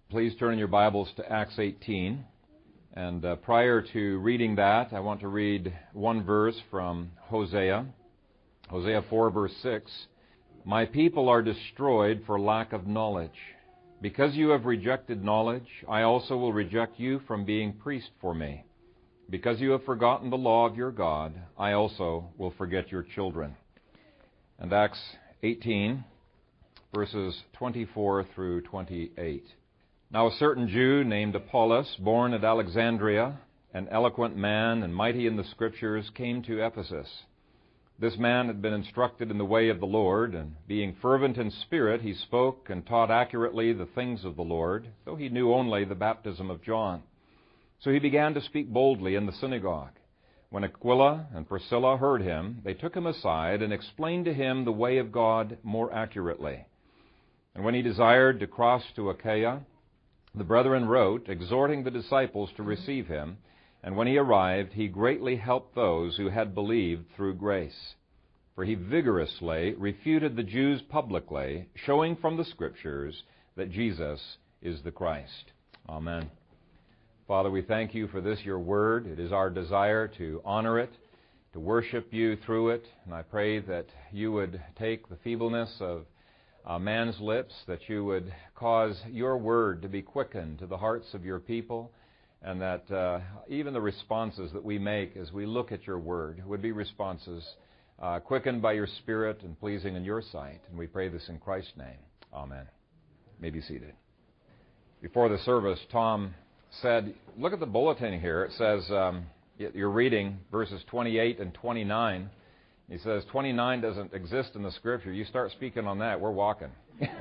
Please turn in your Bibles to Acts 18. And prior to reading that, I want to read one verse from Hosea. Hosea 4, verse 6. My people are destroyed for lack of knowledge. Because you have rejected knowledge, I also will reject you from being priest for me. Because you have forgotten the law of your God, I also will forget your children. And Acts 18, verses 24 through 28. Now a certain Jew named Apollos, born at Alexandria, an eloquent man and mighty in the Scriptures, came to Ephesus. This man had been instructed in the way of the Lord, and being fervent in spirit, he spoke and taught accurately the things of the Lord, though he knew only the baptism of John. So he began to speak boldly in the synagogue. When Aquila and Priscilla heard him, they took him aside and explained to him the way of God more accurately. And when he desired to cross to Achaia, the brethren wrote, exhorting the disciples to receive him, and when he arrived, he greatly helped those who had believed through grace. For he vigorously refuted the Jews publicly, showing from the Scriptures that Jesus is the Christ. Amen. Father, we thank you for this, your word. It is our desire to honor it, to worship you through it, and I pray that you would take the feebleness of man's lips, that you would cause your word to be quickened to the hearts of your people, and that even the responses that we make as we look at your word would be responses quickened by your Spirit and pleasing in your sight. And we pray this in Christ's name. Amen. You may be seated. Before the service, Tom said, look at the bulletin here. It says, you're reading verses 28 and 29. He says, 29 doesn't exist in the Scripture. You start speaking on that, we're walking.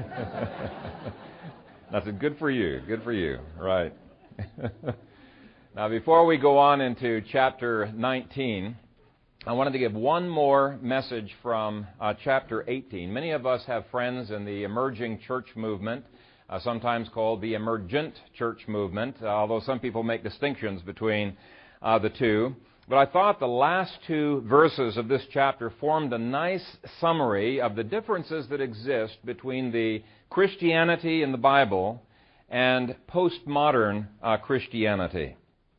That's good for you. Good for you. Right. Now, before we go on into chapter 19, I wanted to give one more message from chapter 18. Many of us have friends in the emerging church movement, sometimes called the emergent church movement, although some people make distinctions between the two. But I thought the last two verses of this chapter formed a nice summary of the differences that exist between the Christianity in the Bible and postmodern Christianity.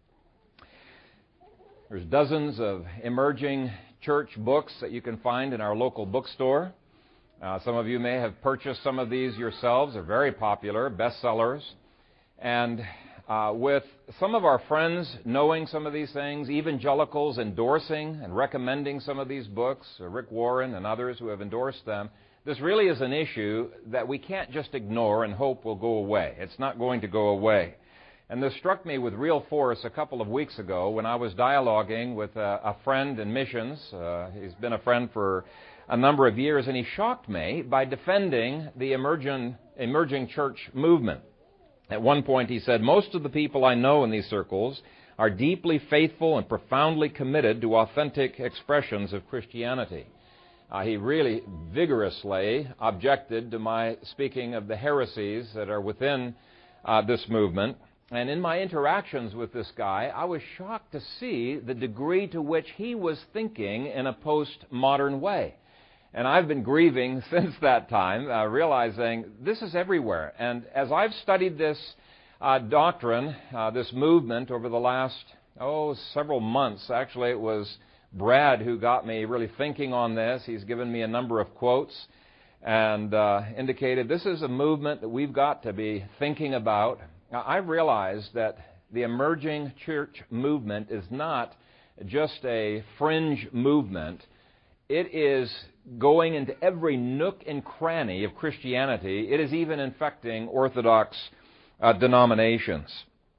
There's dozens of emerging church books that you can find in our local bookstore. Some of you may have purchased some of these yourselves. They're very popular, bestsellers. And with some of our friends knowing some of these things, evangelicals endorsing and recommending some of these books, Rick Warren and others who have endorsed them, this really is an issue that we can't just ignore and hope will go away. It's not going to go away. And this struck me with real force a couple of weeks ago when I was dialoguing with a friend in missions. He's been a friend for a number of years, and he shocked me by defending the emerging church movement. At one point he said, most of the people I know in these circles are deeply faithful and profoundly committed to authentic expressions of Christianity. He really vigorously objected to my speaking of the heresies that are within this movement. And in my interactions with this guy, I was shocked to see the degree to which he was thinking in a postmodern way. And I've been grieving since that time, realizing this is everywhere. And as I've studied this doctrine, this movement over the last, several months, actually it was Brad who got me really thinking on this. He's given me a number of quotes and indicated this is a movement that we've got to be thinking about. Now, I realize that the emerging church movement is not just a fringe movement. It is going into every nook and cranny of Christianity. It is even infecting Orthodox denominations.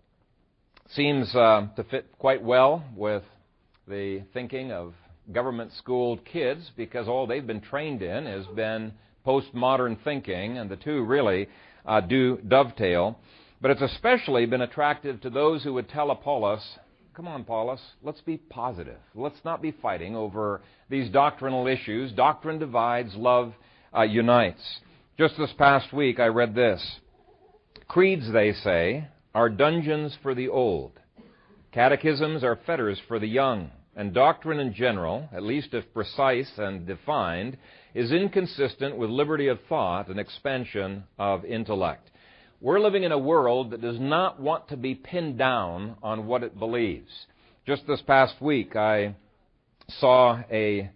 Seems to fit quite well with the thinking of government-schooled kids because all they've been trained in has been postmodern thinking, and the two really do dovetail. But it's especially been attractive to those who would tell Apollos, come on, Apollos, let's be positive. Let's not be fighting over these doctrinal issues. Doctrine divides, love unites. Just this past week I read this. Creeds, they say, are dungeons for the old. Catechisms are fetters for the young. And doctrine in general, at least if precise and defined, is inconsistent with liberty of thought and expansion of intellect. We're living in a world that does not want to be pinned down on what it believes. Just this past week, I saw a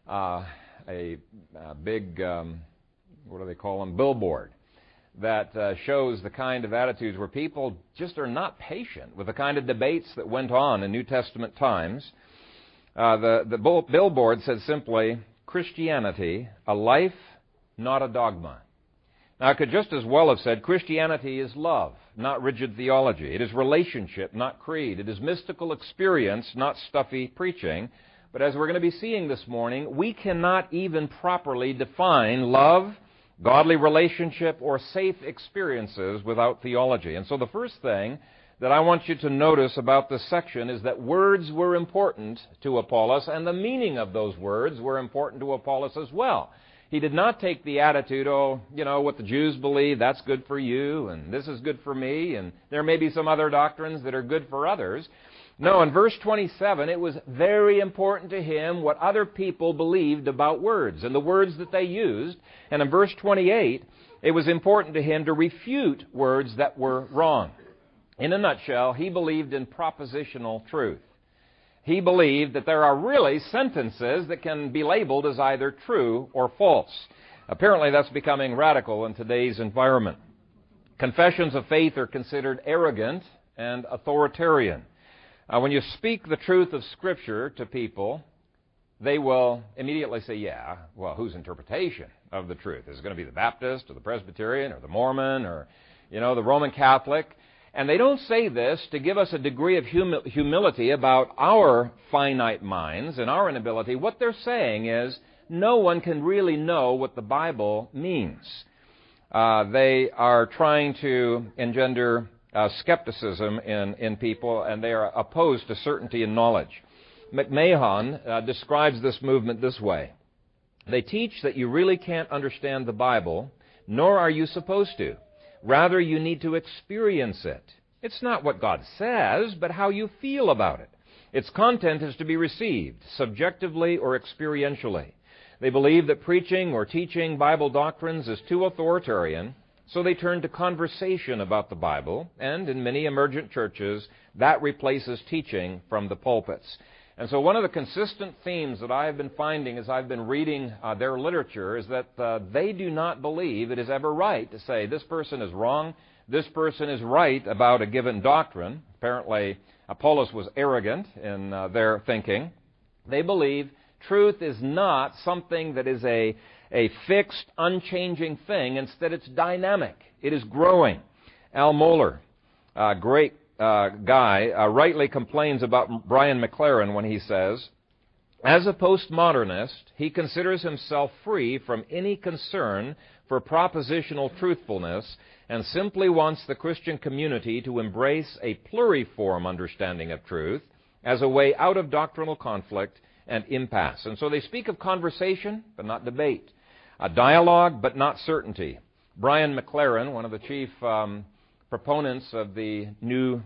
big, what do they call them, billboard that shows the kind of attitudes where people just are not patient with the kind of debates that went on in New Testament times. The billboard said simply, Christianity, a life, not a dogma. Now, I could just as well have said Christianity is love, not rigid theology. It is relationship, not creed. It is mystical experience, not stuffy preaching. But as we're going to be seeing this morning, we cannot even properly define love, godly relationship, or safe experiences without theology. And so the first thing that I want you to notice about this section is that words were important to Apollos, and the meaning of those words were important to Apollos as well. He did not take the attitude, what the Jews believe, that's good for you, and this is good for me, and there may be some other doctrines that are good for others. No, in verse 27, it was very important to him what other people believed about words and the words that they used. And in verse 28, it was important to him to refute words that were wrong. In a nutshell, he believed in propositional truth. He believed that there are really sentences that can be labeled as either true or false. Apparently, that's becoming radical in today's environment. Confessions of faith are considered arrogant and authoritarian. When you speak the truth of Scripture to people, they will immediately say, yeah, well, whose interpretation of the truth? Is it going to be the Baptist or the Presbyterian or the Mormon or, the Roman Catholic? And they don't say this to give us a degree of humility about our finite minds and our inability. What they're saying is no one can really know what the Bible means. They are trying to engender skepticism in people, and they are opposed to certainty and knowledge. McMahon describes this movement this way. They teach that you really can't understand the Bible, nor are you supposed to. Rather, you need to experience it. It's not what God says, but how you feel about it. Its content is to be received, subjectively or experientially. They believe that preaching or teaching Bible doctrines is too authoritarian, so they turn to conversation about the Bible, and in many emergent churches, that replaces teaching from the pulpits. And so one of the consistent themes that I have been finding as I've been reading their literature is that they do not believe it is ever right to say this person is wrong, this person is right about a given doctrine. Apparently, Apollos was arrogant in their thinking. They believe truth is not something that is a fixed, unchanging thing. Instead, it's dynamic. It is growing. Al Mohler, great guy, rightly complains about Brian McLaren when he says, as a postmodernist, he considers himself free from any concern for propositional truthfulness and simply wants the Christian community to embrace a pluriform understanding of truth as a way out of doctrinal conflict and impasse. And so they speak of conversation, but not debate. A dialogue, but not certainty. Brian McLaren, one of the chief proponents of the new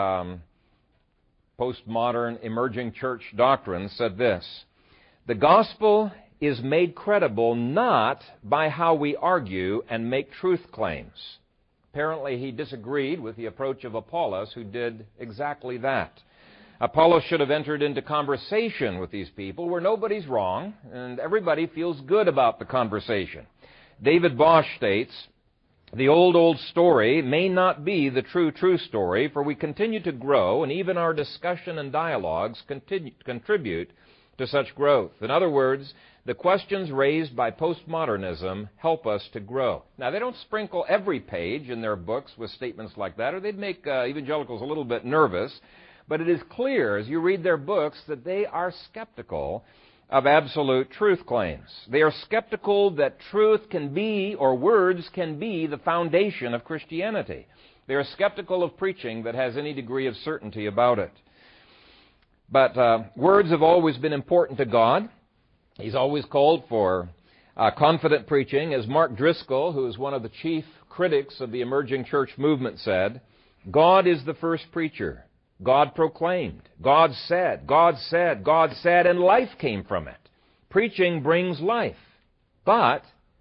postmodern emerging church doctrine, said this: the gospel is made credible not by how we argue and make truth claims. Apparently he disagreed with the approach of Apollos, who did exactly that. Apollos should have entered into conversation with these people where nobody's wrong and everybody feels good about the conversation. David Bosch states, the old story may not be the true story, for we continue to grow, and even our discussion and dialogues contribute to such growth. In other words, the questions raised by postmodernism help us to grow. Now, they don't sprinkle every page in their books with statements like that, or they'd make evangelicals a little bit nervous. But it is clear as you read their books that they are skeptical of absolute truth claims. They are skeptical that truth can be, or words can be, the foundation of Christianity. They are skeptical of preaching that has any degree of certainty about it. But words have always been important to God. He's always called for confident preaching. As Mark Driscoll, who is one of the chief critics of the emerging church movement, said, God is the first preacher. God proclaimed. God said. God said. God said, and life came from it. Preaching brings life. But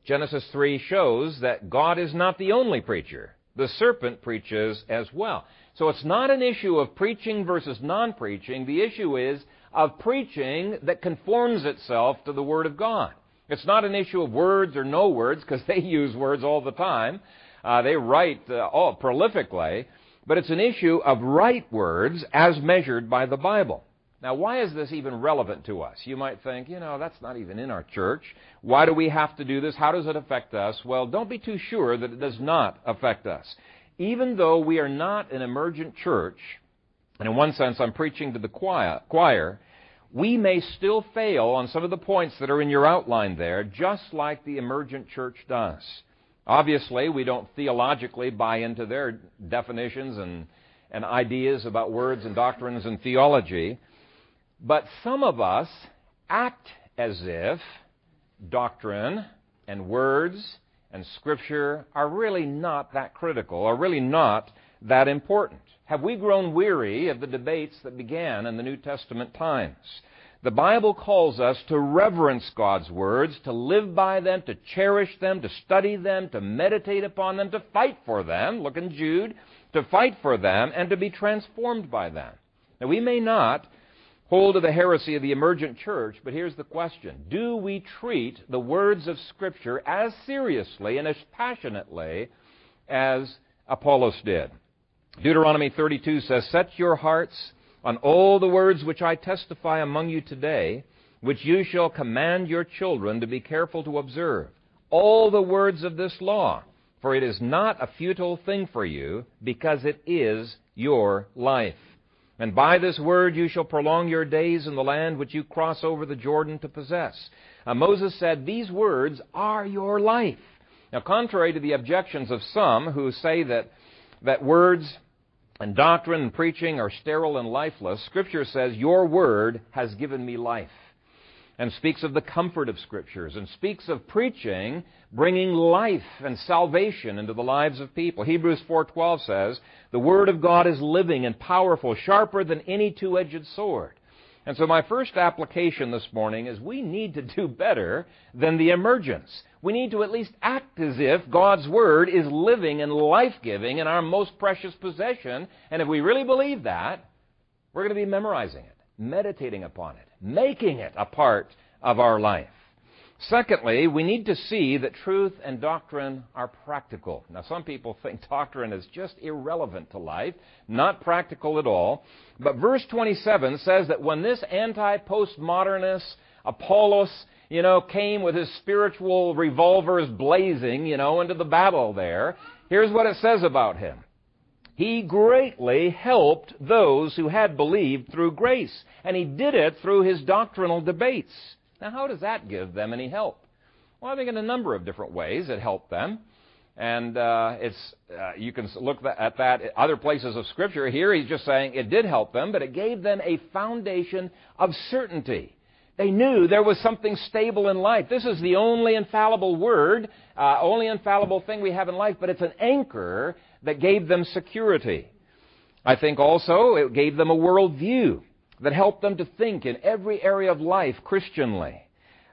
Genesis 3 shows that God is not the only preacher. The serpent preaches as well. So it's not an issue of preaching versus non-preaching. The issue is of preaching that conforms itself to the Word of God. It's not an issue of words or no words, because they use words all the time. They write prolifically. But it's an issue of right words as measured by the Bible. Now, why is this even relevant to us? You might think, that's not even in our church. Why do we have to do this? How does it affect us? Well, don't be too sure that it does not affect us. Even though we are not an emergent church, and in one sense I'm preaching to the choir, we may still fail on some of the points that are in your outline there, just like the emergent church does. Obviously, we don't theologically buy into their definitions and ideas about words and doctrines and theology, but some of us act as if doctrine and words and Scripture are really not that critical, are really not that important. Have we grown weary of the debates that began in the New Testament times? The Bible calls us to reverence God's words, to live by them, to cherish them, to study them, to meditate upon them, to fight for them, look in Jude, to fight for them, and to be transformed by them. Now, we may not hold to the heresy of the emergent church, but here's the question. Do we treat the words of Scripture as seriously and as passionately as Apollos did? Deuteronomy 32 says, "Set your hearts on all the words which I testify among you today, which you shall command your children to be careful to observe. All the words of this law, for it is not a futile thing for you, because it is your life. And by this word you shall prolong your days in the land which you cross over the Jordan to possess." Moses said, these words are your life. Now, contrary to the objections of some who say that words and doctrine and preaching are sterile and lifeless, Scripture says, your word has given me life, and speaks of the comfort of Scriptures, and speaks of preaching bringing life and salvation into the lives of people. Hebrews 4:12 says, the Word of God is living and powerful, sharper than any two-edged sword. And so my first application this morning is we need to do better than the emergence. We need to at least act as if God's Word is living and life-giving and our most precious possession. And if we really believe that, we're going to be memorizing it, meditating upon it, making it a part of our life. Secondly, we need to see that truth and doctrine are practical. Now, some people think doctrine is just irrelevant to life, not practical at all. But verse 27 says that when this anti-postmodernist Apollos, came with his spiritual revolvers blazing, into the battle there, here's what it says about him. He greatly helped those who had believed through grace, and he did it through his doctrinal debates. Now, how does that give them any help? Well, I think in a number of different ways it helped them. And you can look at that at other places of Scripture. Here he's just saying it did help them, but it gave them a foundation of certainty. They knew there was something stable in life. This is the only infallible word, only infallible thing we have in life, but it's an anchor that gave them security. I think also it gave them a worldview that helped them to think in every area of life Christianly.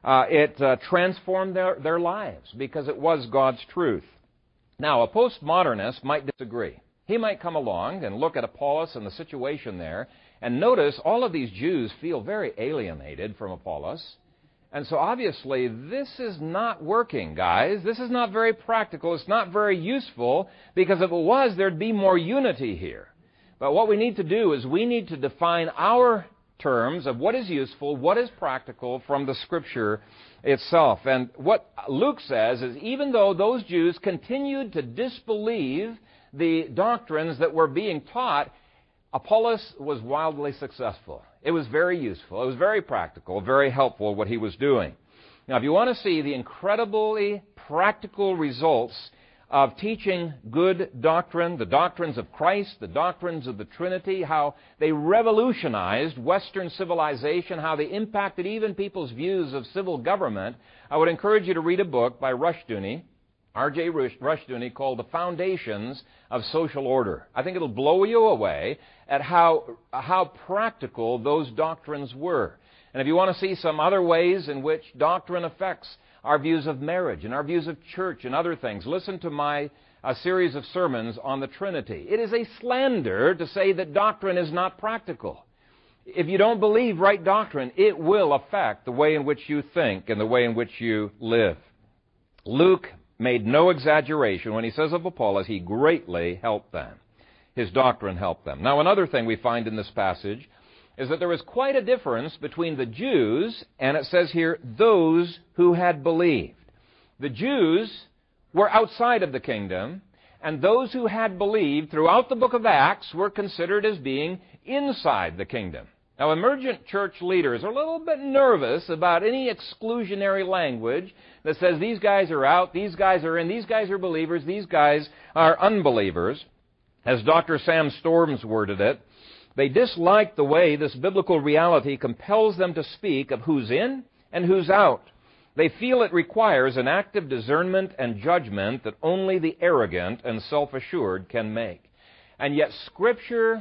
It transformed their lives because it was God's truth. Now, a postmodernist might disagree. He might come along and look at Apollos and the situation there and notice all of these Jews feel very alienated from Apollos. And so obviously this is not working, guys. This is not very practical. It's not very useful, because if it was, there'd be more unity here. But what we need to do is we need to define our terms of what is useful, what is practical from the Scripture itself. And what Luke says is even though those Jews continued to disbelieve the doctrines that were being taught, Apollos was wildly successful. It was very useful. It was very practical, very helpful what he was doing. Now, if you want to see the incredibly practical results of teaching good doctrine, the doctrines of Christ, the doctrines of the Trinity, how they revolutionized Western civilization, how they impacted even people's views of civil government, I would encourage you to read a book by Rushdoony, R.J. Rushdoony, called The Foundations of Social Order. I think it'll blow you away at how practical those doctrines were. And if you want to see some other ways in which doctrine affects our views of marriage and our views of church and other things. Listen to my series of sermons on the Trinity. It is a slander to say that doctrine is not practical. If you don't believe right doctrine, it will affect the way in which you think and the way in which you live. Luke made no exaggeration when he says of Apollos, he greatly helped them. His doctrine helped them. Now, another thing we find in this passage is that there is quite a difference between the Jews, and it says here, those who had believed. The Jews were outside of the kingdom, and those who had believed throughout the book of Acts were considered as being inside the kingdom. Now, emergent church leaders are a little bit nervous about any exclusionary language that says these guys are out, these guys are in, these guys are believers, these guys are unbelievers. As Dr. Sam Storms worded it, they dislike the way this biblical reality compels them to speak of who's in and who's out. They feel it requires an active discernment and judgment that only the arrogant and self-assured can make. And yet Scripture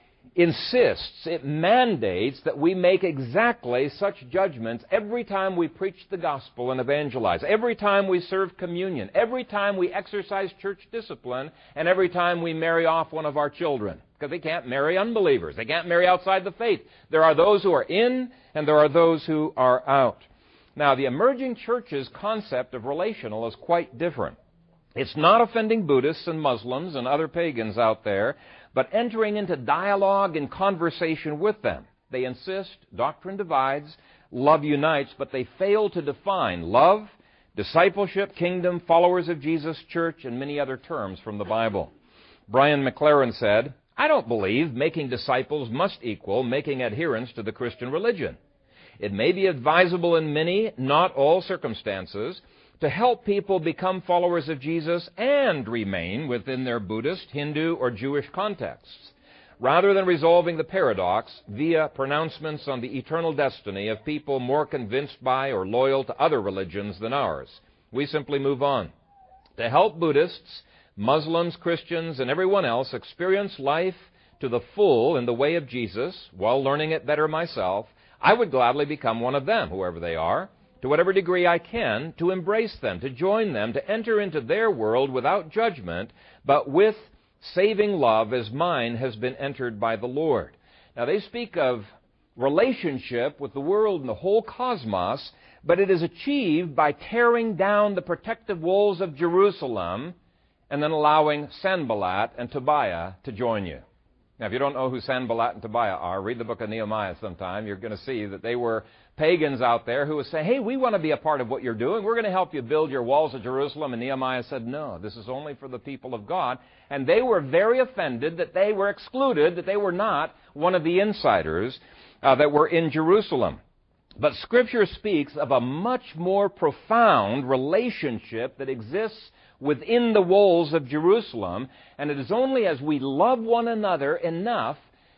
insists, it mandates that we make exactly such judgments every time we preach the gospel and evangelize, every time we serve communion, every time we exercise church discipline, and every time we marry off one of our children. Because they can't marry unbelievers. They can't marry outside the faith. There are those who are in, and there are those who are out. Now, the emerging church's concept of relational is quite different. It's not offending Buddhists and Muslims and other pagans out there, but entering into dialogue and conversation with them. They insist doctrine divides, love unites, but they fail to define love, discipleship, kingdom, followers of Jesus' church, and many other terms from the Bible. Brian McLaren said, I don't believe making disciples must equal making adherents to the Christian religion. It may be advisable in many, not all circumstances, to help people become followers of Jesus and remain within their Buddhist, Hindu, or Jewish contexts, rather than resolving the paradox via pronouncements on the eternal destiny of people more convinced by or loyal to other religions than ours. We simply move on. To help Buddhists, Muslims, Christians, and everyone else experience life to the full in the way of Jesus, while learning it better myself, I would gladly become one of them, whoever they are, to whatever degree I can, to embrace them, to join them, to enter into their world without judgment, but with saving love as mine has been entered by the Lord. Now, they speak of relationship with the world and the whole cosmos, but it is achieved by tearing down the protective walls of Jerusalem and then allowing Sanballat and Tobiah to join you. Now, if you don't know who Sanballat and Tobiah are, read the book of Nehemiah sometime. You're going to see that they were pagans out there who would say, hey, we want to be a part of what you're doing. We're going to help you build your walls of Jerusalem. And Nehemiah said, no, this is only for the people of God. And they were very offended that they were excluded, that they were not one of the insiders that were in Jerusalem. But Scripture speaks of a much more profound relationship that exists within the walls of Jerusalem, and it is only as we love one another enough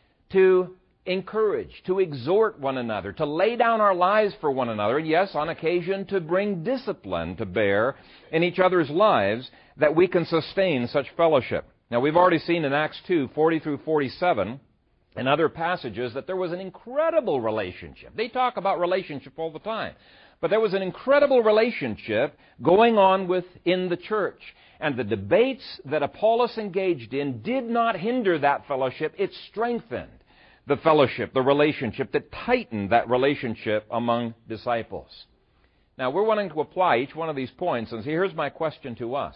to encourage, to exhort one another, to lay down our lives for one another, yes, on occasion to bring discipline to bear in each other's lives, that we can sustain such fellowship. Now, we've already seen in Acts 2, 40 through 47, and other passages, that there was an incredible relationship. They talk about relationship all the time. But there was an incredible relationship going on within the church. And the debates that Apollos engaged in did not hinder that fellowship. It strengthened the fellowship, the relationship, that tightened that relationship among disciples. Now, we're wanting to apply each one of these points, and so here's my question to us.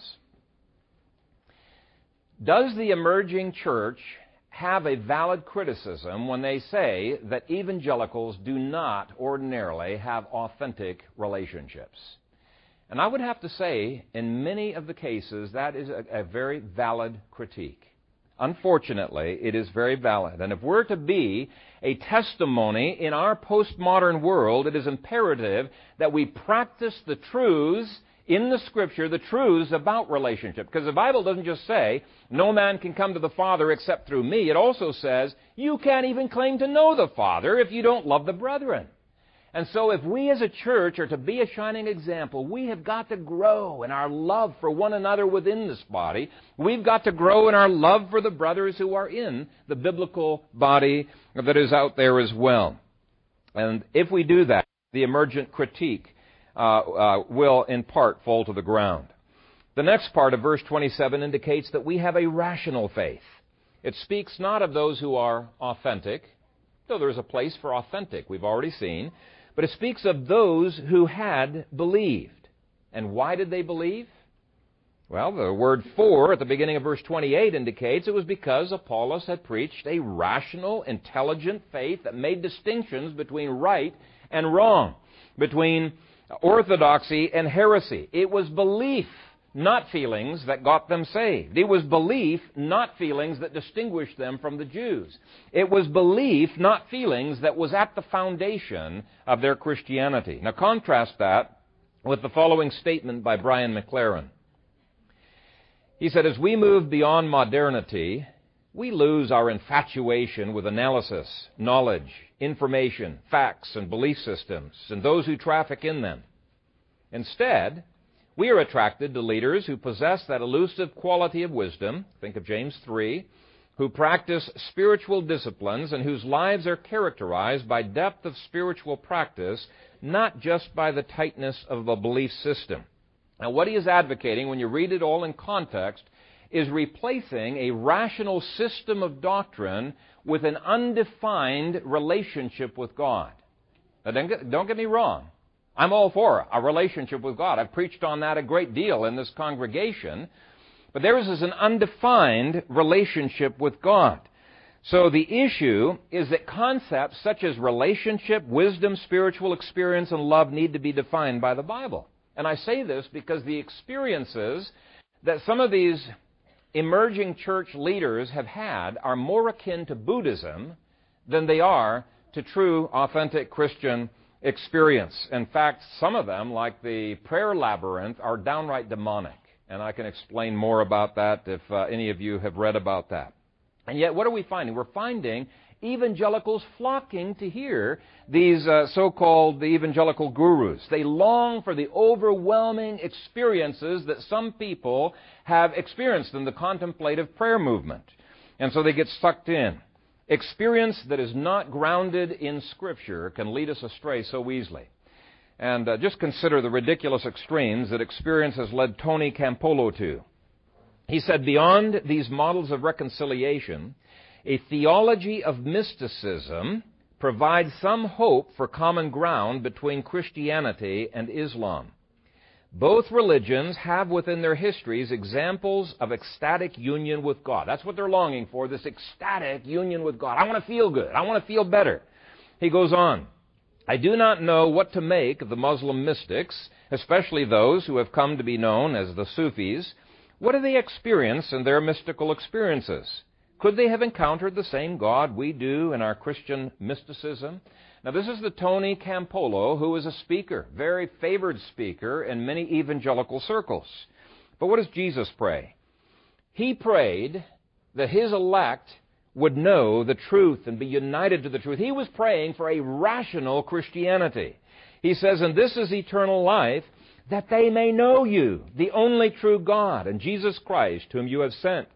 Does the emerging church have a valid criticism when they say that evangelicals do not ordinarily have authentic relationships? And I would have to say, in many of the cases, that is a very valid critique. Unfortunately, it is very valid. And if we're to be a testimony in our postmodern world, it is imperative that we practice the truths in the Scripture, the truths about relationship. Because the Bible doesn't just say, no man can come to the Father except through me. It also says, you can't even claim to know the Father if you don't love the brethren. And so if we as a church are to be a shining example, we have got to grow in our love for one another within this body. We've got to grow in our love for the brothers who are in the biblical body that is out there as well. And if we do that, the emergent critique will in part fall to the ground. The next part of verse 27 indicates that we have a rational faith. It speaks not of those who are authentic, though there's a place for authentic, we've already seen, but it speaks of those who had believed. And why did they believe? Well, the word "for" at the beginning of verse 28 indicates it was because Apollos had preached a rational, intelligent faith that made distinctions between right and wrong, between orthodoxy and heresy. It was belief, not feelings, that got them saved. It was belief, not feelings, that distinguished them from the Jews. It was belief, not feelings, that was at the foundation of their Christianity. Now contrast that with the following statement by Brian McLaren. He said, as we move beyond modernity, we lose our infatuation with analysis, knowledge, information, facts, and belief systems, and those who traffic in them. Instead, we are attracted to leaders who possess that elusive quality of wisdom, think of James 3, who practice spiritual disciplines and whose lives are characterized by depth of spiritual practice, not just by the tightness of a belief system. Now, what he is advocating, when you read it all in context, is replacing a rational system of doctrine with an undefined relationship with God. Now, don't get me wrong. I'm all for a relationship with God. I've preached on that a great deal in this congregation. But theirs is an undefined relationship with God. So the issue is that concepts such as relationship, wisdom, spiritual experience, and love need to be defined by the Bible. And I say this because the experiences that some of these emerging church leaders have had are more akin to Buddhism than they are to true, authentic Christian experience. In fact, some of them, like the prayer labyrinth, are downright demonic. And I can explain more about that if any of you have read about that. And yet, what are we finding? We're finding evangelicals flocking to hear these so-called evangelical gurus. They long for the overwhelming experiences that some people have experienced in the contemplative prayer movement. And so they get sucked in. Experience that is not grounded in Scripture can lead us astray so easily. And just consider the ridiculous extremes that experience has led Tony Campolo to. He said, beyond these models of reconciliation, a theology of mysticism provides some hope for common ground between Christianity and Islam. Both religions have within their histories examples of ecstatic union with God. That's what they're longing for, this ecstatic union with God. I want to feel good. I want to feel better. He goes on, I do not know what to make of the Muslim mystics, especially those who have come to be known as the Sufis. What do they experience in their mystical experiences? Could they have encountered the same God we do in our Christian mysticism? Now, this is the Tony Campolo, who is a speaker, very favored speaker in many evangelical circles. But what does Jesus pray? He prayed that his elect would know the truth and be united to the truth. He was praying for a rational Christianity. He says, and this is eternal life, that they may know you, the only true God, and Jesus Christ, whom you have sent.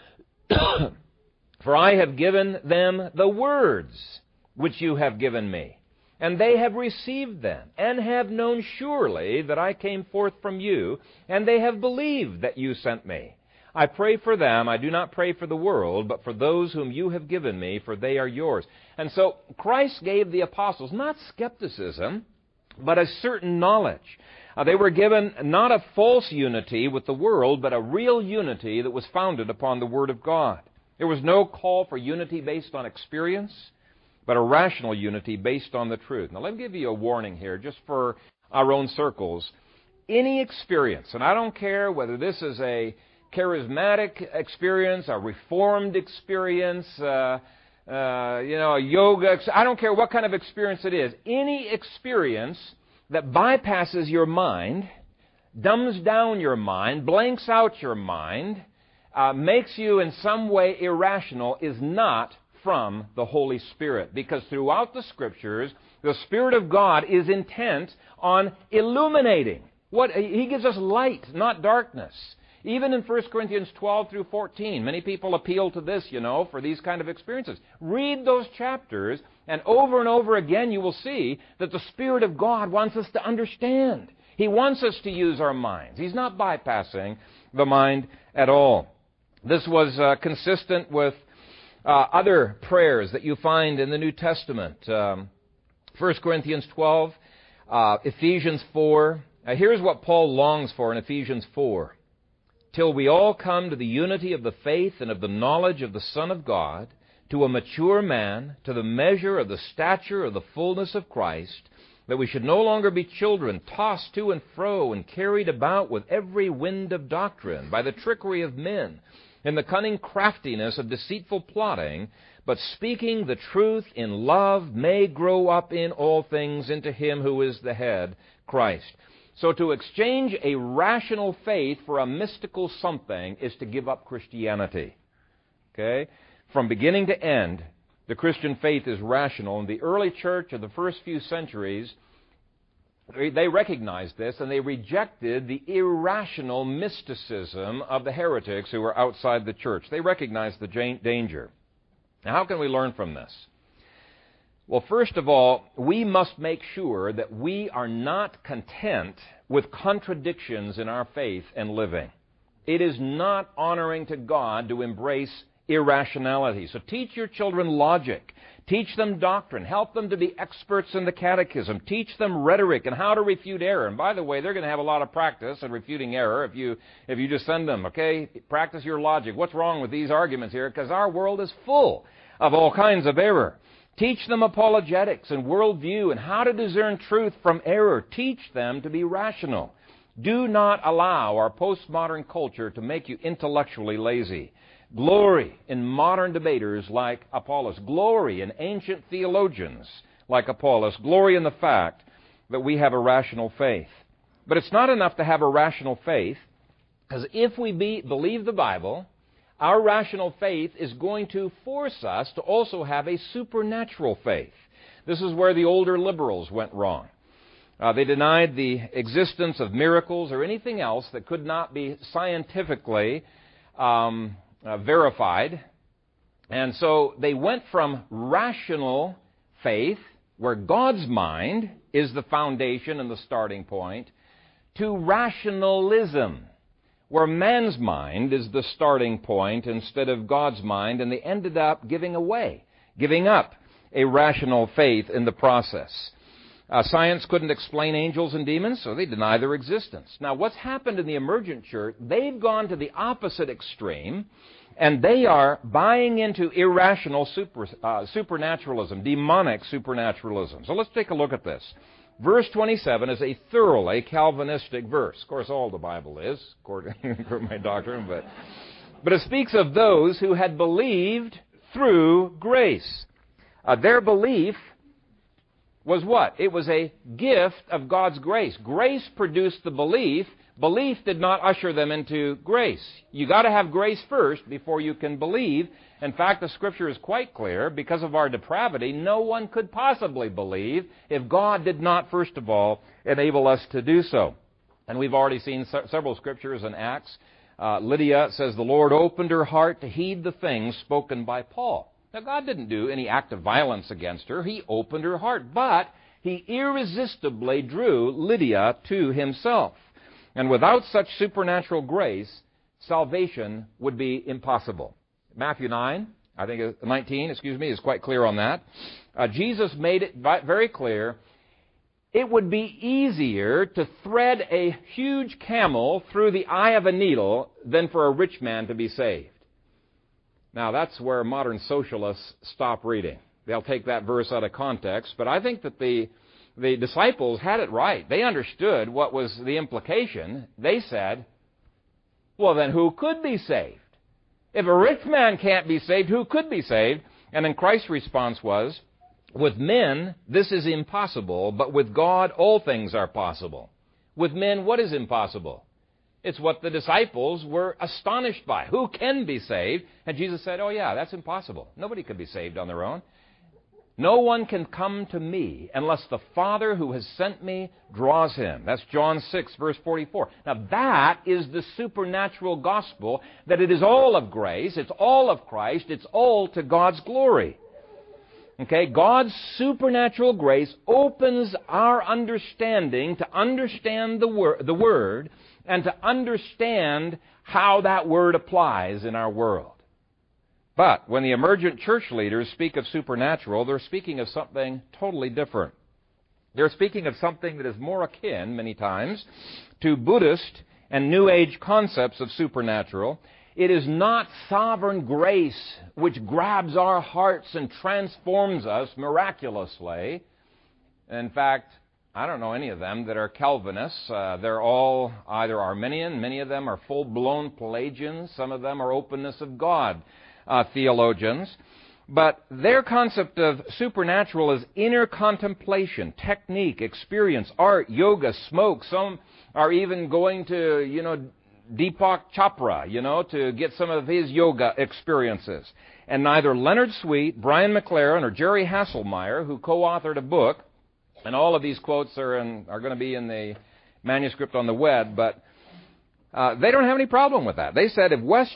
For I have given them the words which you have given me, and they have received them, and have known surely that I came forth from you, and they have believed that you sent me. I pray for them. I do not pray for the world, but for those whom you have given me, for they are yours. And so Christ gave the apostles not skepticism, but a certain knowledge. They were given not a false unity with the world, but a real unity that was founded upon the Word of God. There was no call for unity based on experience, but a rational unity based on the truth. Now, let me give you a warning here, just for our own circles. Any experience, and I don't care whether this is a charismatic experience, a reformed experience, a yoga, I don't care what kind of experience it is. Any experience that bypasses your mind, dumbs down your mind, blanks out your mind, makes you in some way irrational is not from the Holy Spirit. Because throughout the Scriptures, the Spirit of God is intent on illuminating. He gives us light, not darkness. Even in 1 Corinthians 12 through 14, many people appeal to this, for these kind of experiences. Read those chapters, and over again you will see that the Spirit of God wants us to understand. He wants us to use our minds. He's not bypassing the mind at all. This was consistent with other prayers that you find in the New Testament. 1 Corinthians 12, Ephesians 4. Here's what Paul longs for in Ephesians 4. Till we all come to the unity of the faith and of the knowledge of the Son of God, to a mature man, to the measure of the stature of the fullness of Christ, that we should no longer be children, tossed to and fro and carried about with every wind of doctrine, by the trickery of men, in the cunning craftiness of deceitful plotting, but speaking the truth in love may grow up in all things into Him who is the head, Christ. So to exchange a rational faith for a mystical something is to give up Christianity. Okay? From beginning to end, the Christian faith is rational. And the early church of the first few centuries, they recognized this, and they rejected the irrational mysticism of the heretics who were outside the church. They recognized the danger. Now, how can we learn from this? Well, first of all, we must make sure that we are not content with contradictions in our faith and living. It is not honoring to God to embrace irrationality. So teach your children logic. Teach them doctrine. Help them to be experts in the catechism. Teach them rhetoric and how to refute error. And by the way, they're going to have a lot of practice in refuting error if you just send them, okay, practice your logic. What's wrong with these arguments here? Because our world is full of all kinds of error. Teach them apologetics and worldview and how to discern truth from error. Teach them to be rational. Do not allow our postmodern culture to make you intellectually lazy. Glory in modern debaters like Apollos. Glory in ancient theologians like Apollos. Glory in the fact that we have a rational faith. But it's not enough to have a rational faith, because if we believe the Bible, our rational faith is going to force us to also have a supernatural faith. This is where the older liberals went wrong. They denied the existence of miracles or anything else that could not be scientifically verified. And so they went from rational faith, where God's mind is the foundation and the starting point, to rationalism, where man's mind is the starting point instead of God's mind, and they ended up giving up a rational faith in the process. Science couldn't explain angels and demons, so they deny their existence. Now, what's happened in the emergent church, they've gone to the opposite extreme, and they are buying into irrational supernaturalism, demonic supernaturalism. So let's take a look at this. Verse 27 is a thoroughly Calvinistic verse. Of course, all the Bible is, according to my doctrine, but it speaks of those who had believed through grace. Their belief was what? It was a gift of God's grace. Grace produced the belief. Belief did not usher them into grace. You got to have grace first before you can believe. In fact, the Scripture is quite clear. Because of our depravity, no one could possibly believe if God did not, first of all, enable us to do so. And we've already seen several Scriptures in Acts. Lydia says the Lord opened her heart to heed the things spoken by Paul. Now, God didn't do any act of violence against her. He opened her heart. But He irresistibly drew Lydia to Himself. And without such supernatural grace, salvation would be impossible. Matthew 19, is quite clear on that. Jesus made it very clear. It would be easier to thread a huge camel through the eye of a needle than for a rich man to be saved. Now, that's where modern socialists stop reading. They'll take that verse out of context, but I think that the disciples had it right. They understood what was the implication. They said, well, then who could be saved? If a rich man can't be saved, who could be saved? And then Christ's response was, with men, this is impossible, but with God, all things are possible. With men, what is impossible? It's what the disciples were astonished by. Who can be saved? And Jesus said, oh yeah, that's impossible. Nobody could be saved on their own. No one can come to me unless the Father who has sent me draws him. That's John 6, verse 44. Now that is the supernatural gospel, that it is all of grace, it's all of Christ, it's all to God's glory. Okay, God's supernatural grace opens our understanding to understand the Word and to understand how that Word applies in our world. But when the emergent church leaders speak of supernatural, they're speaking of something totally different. They're speaking of something that is more akin, many times, to Buddhist and New Age concepts of supernatural. It is not sovereign grace which grabs our hearts and transforms us miraculously. In fact, I don't know any of them that are Calvinists. They're all either Arminian. Many of them are full-blown Pelagians. Some of them are openness of God theologians. But their concept of supernatural is inner contemplation, technique, experience, art, yoga, smoke. Some are even going to, Deepak Chopra, to get some of his yoga experiences. And neither Leonard Sweet, Brian McLaren, or Jerry Hasselmeyer, who co-authored a book, and all of these quotes are going to be in the manuscript on the web, but they don't have any problem with that. They said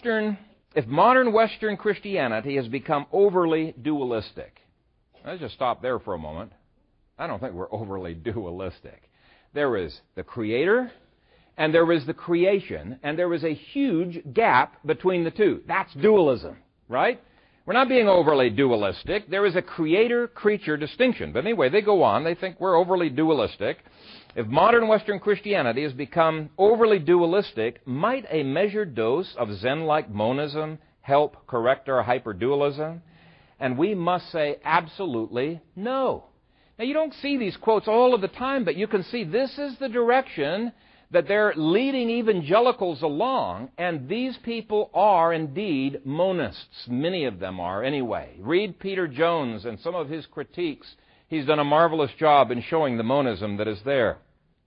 if modern Western Christianity has become overly dualistic, let's just stop there for a moment. I don't think we're overly dualistic. There is the Creator, and there is the creation, and there is a huge gap between the two. That's dualism, right? We're not being overly dualistic. There is a creator-creature distinction. But anyway, they go on. They think we're overly dualistic. If modern Western Christianity has become overly dualistic, might a measured dose of Zen-like monism help correct our hyperdualism? And we must say absolutely no. Now, you don't see these quotes all of the time, but you can see this is the direction that they're leading evangelicals along, and these people are indeed monists. Many of them are anyway. Read Peter Jones and some of his critiques. He's done a marvelous job in showing the monism that is there.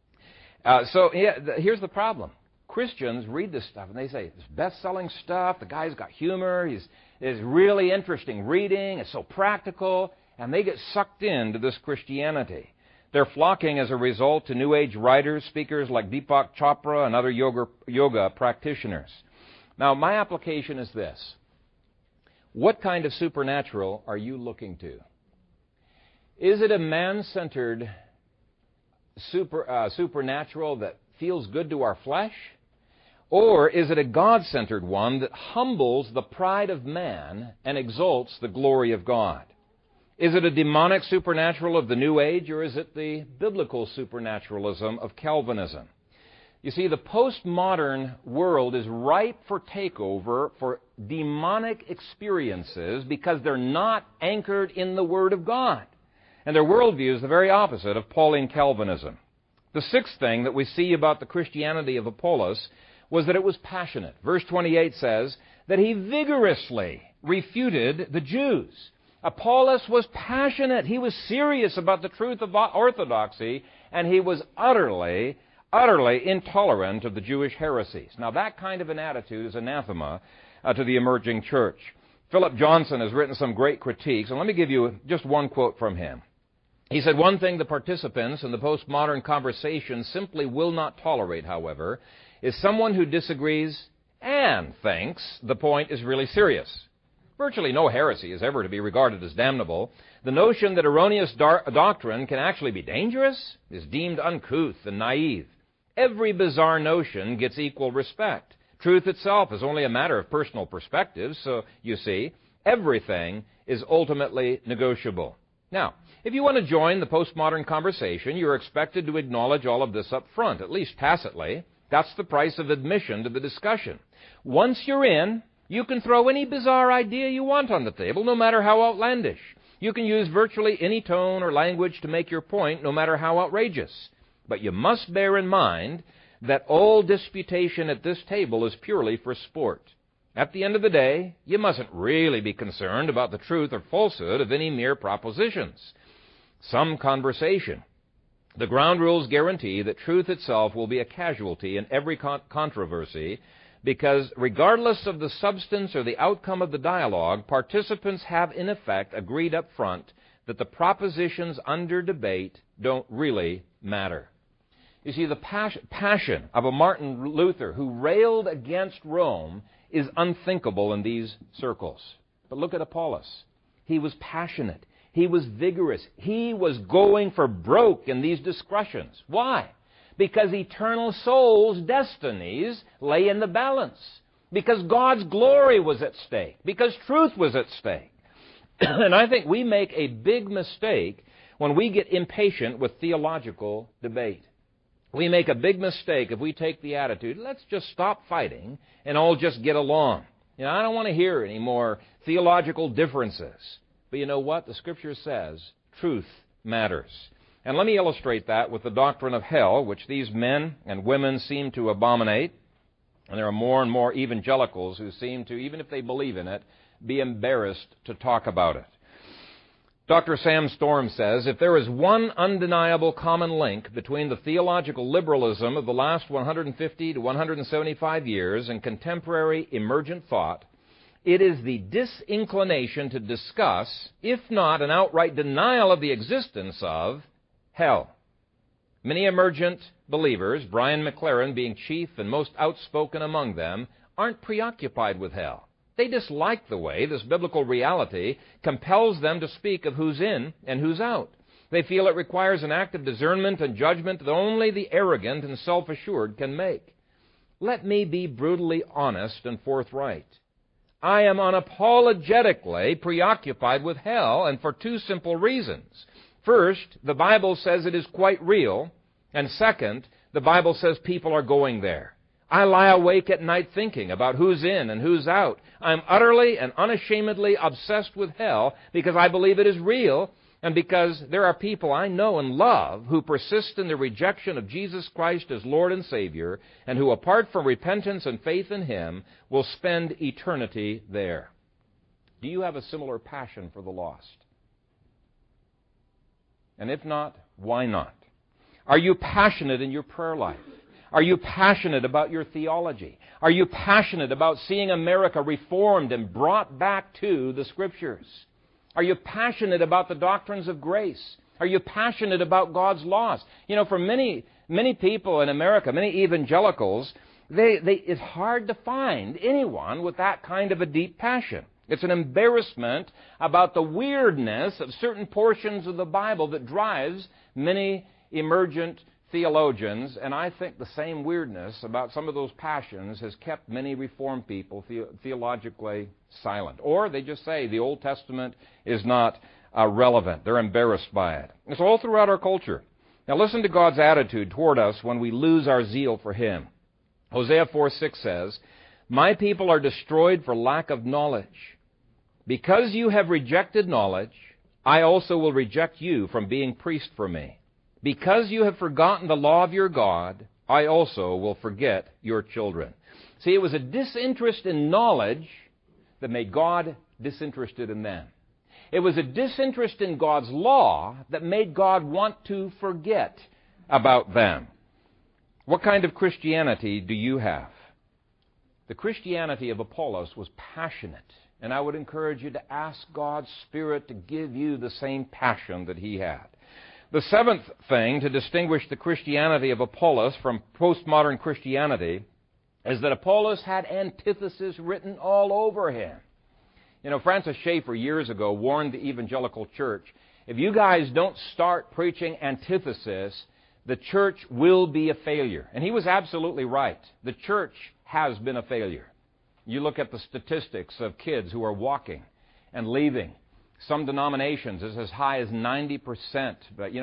Here's the problem. Christians read this stuff and they say, it's best-selling stuff, the guy's got humor, it's really interesting reading, it's so practical, and they get sucked into this Christianity. They're flocking as a result to New Age writers, speakers like Deepak Chopra and other yoga practitioners. Now, my application is this. What kind of supernatural are you looking to? Is it a man-centered supernatural that feels good to our flesh? Or is it a God-centered one that humbles the pride of man and exalts the glory of God? Is it a demonic supernatural of the New Age, or is it the biblical supernaturalism of Calvinism? You see, the postmodern world is ripe for takeover for demonic experiences because they're not anchored in the Word of God. And their worldview is the very opposite of Pauline Calvinism. The sixth thing that we see about the Christianity of Apollos was that it was passionate. Verse 28 says that he vigorously refuted the Jews. Apollos was passionate. He was serious about the truth of orthodoxy, and he was utterly intolerant of the Jewish heresies. Now, that kind of an attitude is anathema to the emerging church. Philip Johnson has written some great critiques, and let me give you just one quote from him. He said, one thing the participants in the postmodern conversation simply will not tolerate, however, is someone who disagrees and thinks the point is really serious. Virtually no heresy is ever to be regarded as damnable. The notion that erroneous doctrine can actually be dangerous is deemed uncouth and naive. Every bizarre notion gets equal respect. Truth itself is only a matter of personal perspective, so you see, everything is ultimately negotiable. Now, if you want to join the postmodern conversation, you're expected to acknowledge all of this up front, at least tacitly. That's the price of admission to the discussion. Once you're in, you can throw any bizarre idea you want on the table, no matter how outlandish. You can use virtually any tone or language to make your point, no matter how outrageous. But you must bear in mind that all disputation at this table is purely for sport. At the end of the day, you mustn't really be concerned about the truth or falsehood of any mere propositions. Some conversation. The ground rules guarantee that truth itself will be a casualty in every controversy, because regardless of the substance or the outcome of the dialogue, participants have in effect agreed up front that the propositions under debate don't really matter. You see, the passion of a Martin Luther who railed against Rome is unthinkable in these circles. But look at Apollos. He was passionate. He was vigorous. He was going for broke in these discussions. Why? Because eternal souls' destinies lay in the balance. Because God's glory was at stake. Because truth was at stake. And I think we make a big mistake when we get impatient with theological debate. We make a big mistake if we take the attitude, let's just stop fighting and all just get along. I don't want to hear any more theological differences. But you know what? The Scripture says truth matters. And let me illustrate that with the doctrine of hell, which these men and women seem to abominate. And there are more and more evangelicals who seem to, even if they believe in it, be embarrassed to talk about it. Dr. Sam Storm says, if there is one undeniable common link between the theological liberalism of the last 150 to 175 years and contemporary emergent thought, it is the disinclination to discuss, if not an outright denial of the existence of, hell. Many emergent believers, Brian McLaren being chief and most outspoken among them, aren't preoccupied with hell. They dislike the way this biblical reality compels them to speak of who's in and who's out. They feel it requires an act of discernment and judgment that only the arrogant and self-assured can make. Let me be brutally honest and forthright. I am unapologetically preoccupied with hell, and for two simple reasons. First, the Bible says it is quite real, and second, the Bible says people are going there. I lie awake at night thinking about who's in and who's out. I'm utterly and unashamedly obsessed with hell because I believe it is real and because there are people I know and love who persist in the rejection of Jesus Christ as Lord and Savior and who, apart from repentance and faith in Him, will spend eternity there. Do you have a similar passion for the lost? And if not, why not? Are you passionate in your prayer life? Are you passionate about your theology? Are you passionate about seeing America reformed and brought back to the Scriptures? Are you passionate about the doctrines of grace? Are you passionate about God's laws? For many people in America, many evangelicals, it's hard to find anyone with that kind of a deep passion. It's an embarrassment about the weirdness of certain portions of the Bible that drives many emergent theologians, and I think the same weirdness about some of those passions has kept many Reformed people theologically silent. Or they just say the Old Testament is not relevant. They're embarrassed by it. It's all throughout our culture. Now listen to God's attitude toward us when we lose our zeal for Him. Hosea 4:6 says, "My people are destroyed for lack of knowledge. Because you have rejected knowledge, I also will reject you from being priest for me. Because you have forgotten the law of your God, I also will forget your children." See, it was a disinterest in knowledge that made God disinterested in them. It was a disinterest in God's law that made God want to forget about them. What kind of Christianity do you have? The Christianity of Apollos was passionate, and I would encourage you to ask God's Spirit to give you the same passion that he had. The seventh thing to distinguish the Christianity of Apollos from postmodern Christianity is that Apollos had antithesis written all over him. Francis Schaeffer years ago warned the evangelical church, if you guys don't start preaching antithesis, the church will be a failure. And he was absolutely right. The church has been a failure. You look at the statistics of kids who are walking and leaving. Some denominations is as high as 90%, but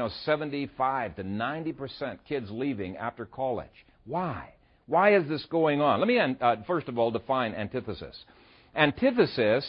75 to 90% kids leaving after college. Why? Why is this going on? Let me first of all define antithesis. Antithesis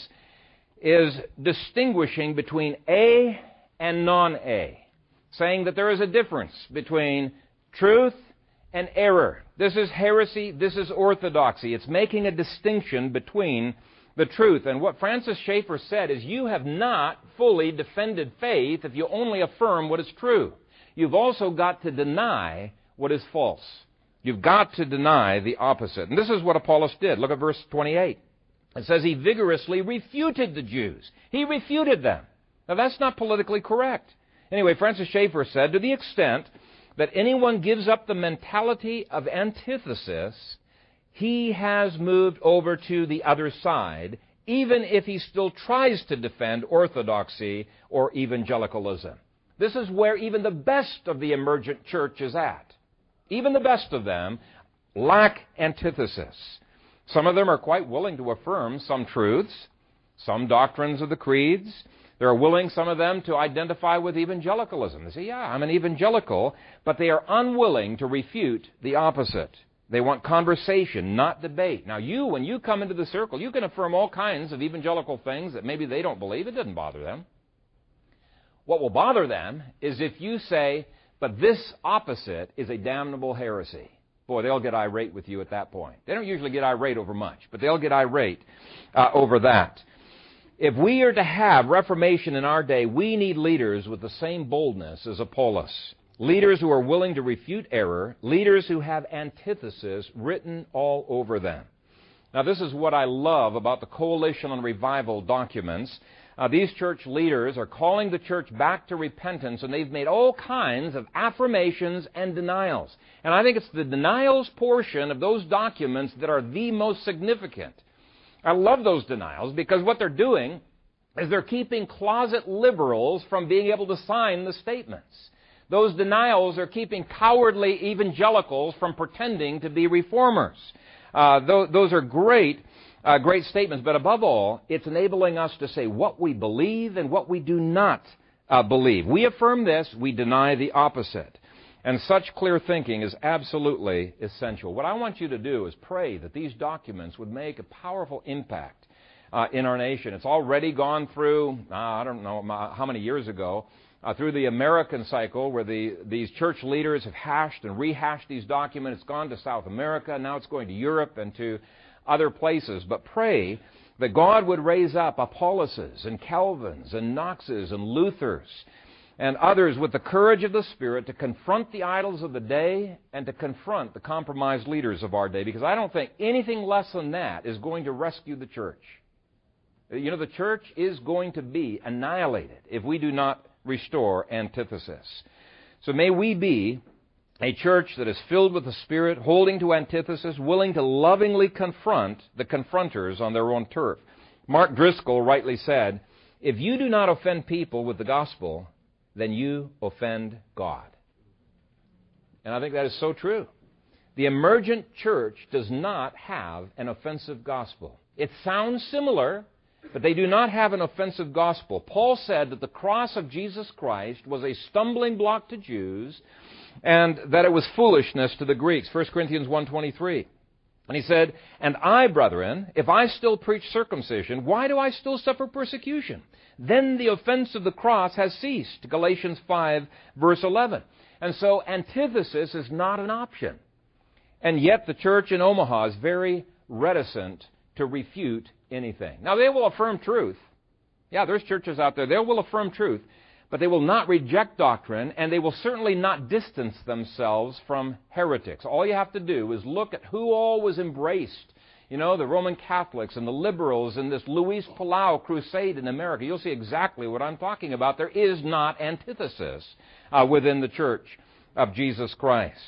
is distinguishing between A and non-A, saying that there is a difference between truth and error. This is heresy, this is orthodoxy. It's making a distinction between the truth. And what Francis Schaeffer said is, you have not fully defended faith if you only affirm what is true. You've also got to deny what is false. You've got to deny the opposite. And this is what Apollos did. Look at verse 28. It says he vigorously refuted the Jews. He refuted them. Now, that's not politically correct. Anyway, Francis Schaeffer said, to the extent that anyone gives up the mentality of antithesis, he has moved over to the other side, even if he still tries to defend orthodoxy or evangelicalism. This is where even the best of the emergent church is at. Even the best of them lack antithesis. Some of them are quite willing to affirm some truths, some doctrines of the creeds. They're willing, some of them, to identify with evangelicalism. They say, yeah, I'm an evangelical, but they are unwilling to refute the opposite. They want conversation, not debate. Now, when you come into the circle, you can affirm all kinds of evangelical things that maybe they don't believe. It doesn't bother them. What will bother them is if you say, but this opposite is a damnable heresy. Boy, they'll get irate with you at that point. They don't usually get irate over much, but they'll get irate over that. If we are to have Reformation in our day, we need leaders with the same boldness as Apollos. Leaders who are willing to refute error, leaders who have antithesis written all over them. Now, this is what I love about the Coalition on Revival documents. These church leaders are calling the church back to repentance, and they've made all kinds of affirmations and denials. And I think it's the denials portion of those documents that are the most significant. I love those denials because what they're doing is they're keeping closet liberals from being able to sign the statements. Those denials are keeping cowardly evangelicals from pretending to be reformers. Those are great statements, but above all, it's enabling us to say what we believe and what we do not believe. We affirm this, we deny the opposite. And such clear thinking is absolutely essential. What I want you to do is pray that these documents would make a powerful impact in our nation. It's already gone through, I don't know how many years ago, through the American cycle where these church leaders have hashed and rehashed these documents. It's gone to South America, now it's going to Europe and to other places. But pray that God would raise up Apolloses and Calvins and Knoxes and Luthers and others with the courage of the Spirit to confront the idols of the day and to confront the compromised leaders of our day, because I don't think anything less than that is going to rescue the church. You know, the church is going to be annihilated if we do not restore antithesis. So may we be a church that is filled with the Spirit, holding to antithesis, willing to lovingly confront the confronters on their own turf. Mark Driscoll rightly said, if you do not offend people with the gospel, then you offend God. And I think that is so true. The emergent church does not have an offensive gospel. It sounds similar, but they do not have an offensive gospel. Paul said that the cross of Jesus Christ was a stumbling block to Jews and that it was foolishness to the Greeks. 1 Corinthians 1:23. And he said, and I, brethren, if I still preach circumcision, why do I still suffer persecution? Then the offense of the cross has ceased. Galatians 5, verse 11. And so antithesis is not an option. And yet the church in Omaha is very reticent to refute anything. Now, they will affirm truth. Yeah, there's churches out there. They will affirm truth, but they will not reject doctrine, and they will certainly not distance themselves from heretics. All you have to do is look at who all was embraced. You know, the Roman Catholics and the liberals and this Luis Palau crusade in America. You'll see exactly what I'm talking about. There is not antithesis within the Church of Jesus Christ.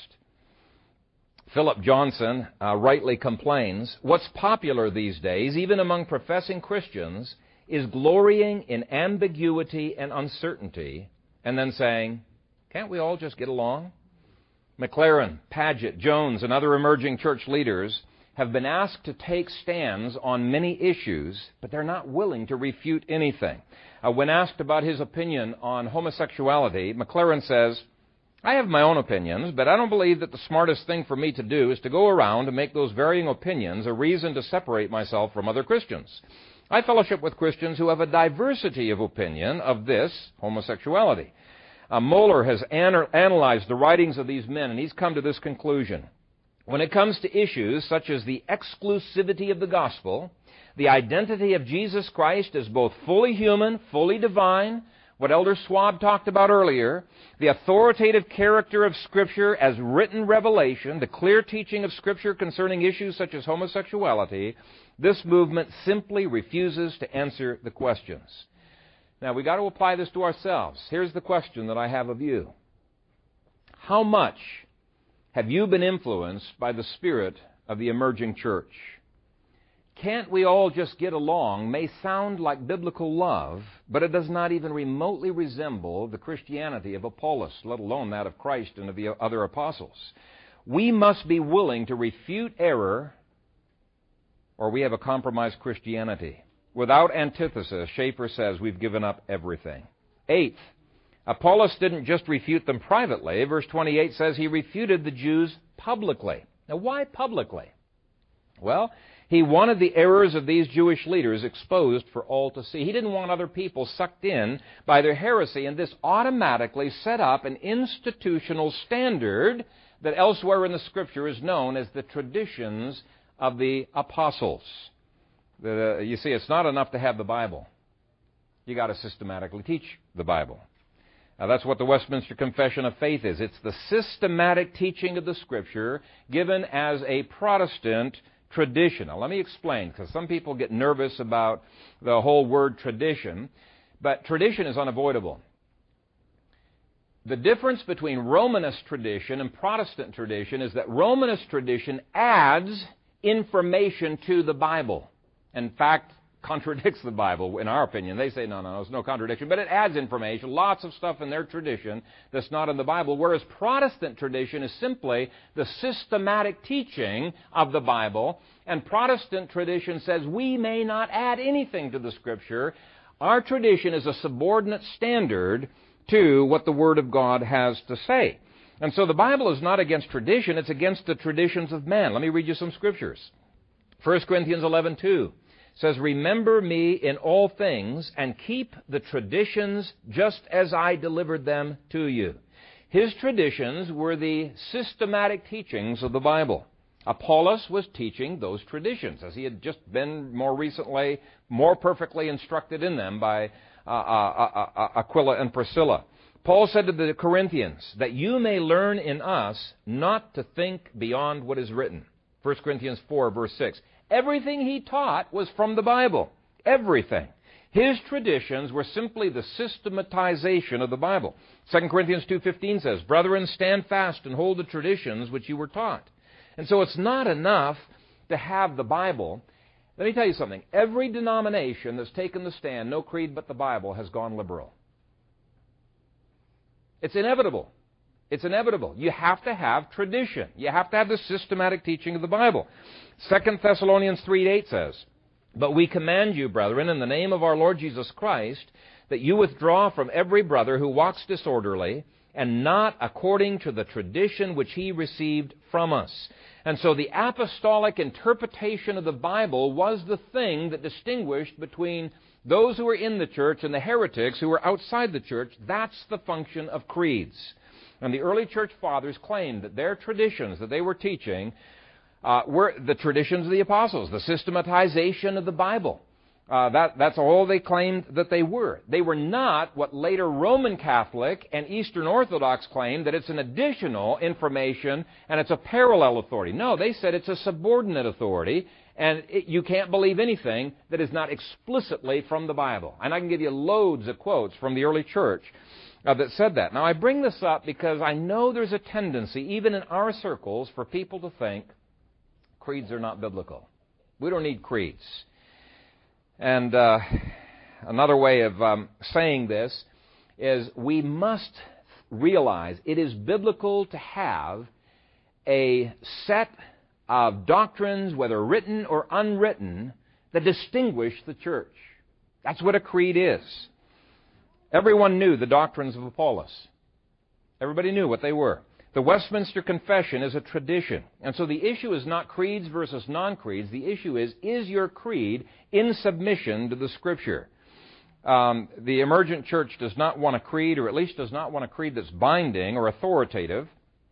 Philip Johnson rightly complains, what's popular these days, even among professing Christians, is glorying in ambiguity and uncertainty and then saying, can't we all just get along? McLaren, Paget, Jones, and other emerging church leaders have been asked to take stands on many issues, but they're not willing to refute anything. When asked about his opinion on homosexuality, McLaren says, I have my own opinions, but I don't believe that the smartest thing for me to do is to go around and make those varying opinions a reason to separate myself from other Christians. I fellowship with Christians who have a diversity of opinion of this, homosexuality. Moeller has analyzed the writings of these men, and he's come to this conclusion. When it comes to issues such as the exclusivity of the gospel, the identity of Jesus Christ as both fully human, fully divine, what Elder Schwab talked about earlier, the authoritative character of Scripture as written revelation, the clear teaching of Scripture concerning issues such as homosexuality, this movement simply refuses to answer the questions. Now, we've got to apply this to ourselves. Here's the question that I have of you. How much have you been influenced by the spirit of the emerging church? Can't we all just get along may sound like biblical love, but it does not even remotely resemble the Christianity of Apollos, let alone that of Christ and of the other apostles. We must be willing to refute error, or we have a compromised Christianity. Without antithesis, Schaeffer says we've given up everything. Eighth, Apollos didn't just refute them privately. Verse 28 says he refuted the Jews publicly. Now, why publicly? Well, he wanted the errors of these Jewish leaders exposed for all to see. He didn't want other people sucked in by their heresy, and this automatically set up an institutional standard that elsewhere in the Scripture is known as the traditions of the apostles. You see, it's not enough to have the Bible. You've got to systematically teach the Bible. Now, that's what the Westminster Confession of Faith is. It's the systematic teaching of the Scripture given as a Protestant tradition. Now, let me explain, because some people get nervous about the whole word tradition, but tradition is unavoidable. The difference between Romanist tradition and Protestant tradition is that Romanist tradition adds information to the Bible. In fact, contradicts the Bible, in our opinion. They say, no, there's no contradiction. But it adds information, lots of stuff in their tradition that's not in the Bible, whereas Protestant tradition is simply the systematic teaching of the Bible, and Protestant tradition says we may not add anything to the Scripture. Our tradition is a subordinate standard to what the Word of God has to say. And so the Bible is not against tradition, it's against the traditions of man. Let me read you some Scriptures. 1 Corinthians 11:2. Says, remember me in all things and keep the traditions just as I delivered them to you. His traditions were the systematic teachings of the Bible. Apollos was teaching those traditions, as he had just been more recently, more perfectly instructed in them by Aquila and Priscilla. Paul said to the Corinthians, that you may learn in us not to think beyond what is written. 1 Corinthians 4, verse 6. Everything he taught was from the Bible. Everything. His traditions were simply the systematization of the Bible. 2 Corinthians 2:15 says, brethren, stand fast and hold the traditions which you were taught. And so it's not enough to have the Bible. Let me tell you something. Every denomination that's taken the stand, no creed but the Bible, has gone liberal. It's inevitable. It's inevitable. You have to have tradition. You have to have the systematic teaching of the Bible. 2 Thessalonians 3:8 says, but we command you, brethren, in the name of our Lord Jesus Christ, that you withdraw from every brother who walks disorderly and not according to the tradition which he received from us. And so the apostolic interpretation of the Bible was the thing that distinguished between those who were in the church and the heretics who were outside the church. That's the function of creeds. And the early church fathers claimed that their traditions that they were teaching were the traditions of the apostles, the systematization of the Bible. That's all they claimed that they were. They were not what later Roman Catholic and Eastern Orthodox claimed, that it's an additional information and it's a parallel authority. No, they said it's a subordinate authority, and you can't believe anything that is not explicitly from the Bible. And I can give you loads of quotes from the early church that said that. Now, I bring this up because I know there's a tendency, even in our circles, for people to think creeds are not biblical. We don't need creeds. And another way of saying this is we must realize it is biblical to have a set of doctrines, whether written or unwritten, that distinguish the church. That's what a creed is. Everyone knew the doctrines of Apollos. Everybody knew what they were. The Westminster Confession is a tradition. And so the issue is not creeds versus non-creeds. The issue is your creed in submission to the Scripture? The emergent church does not want a creed, or at least does not want a creed that's binding or authoritative.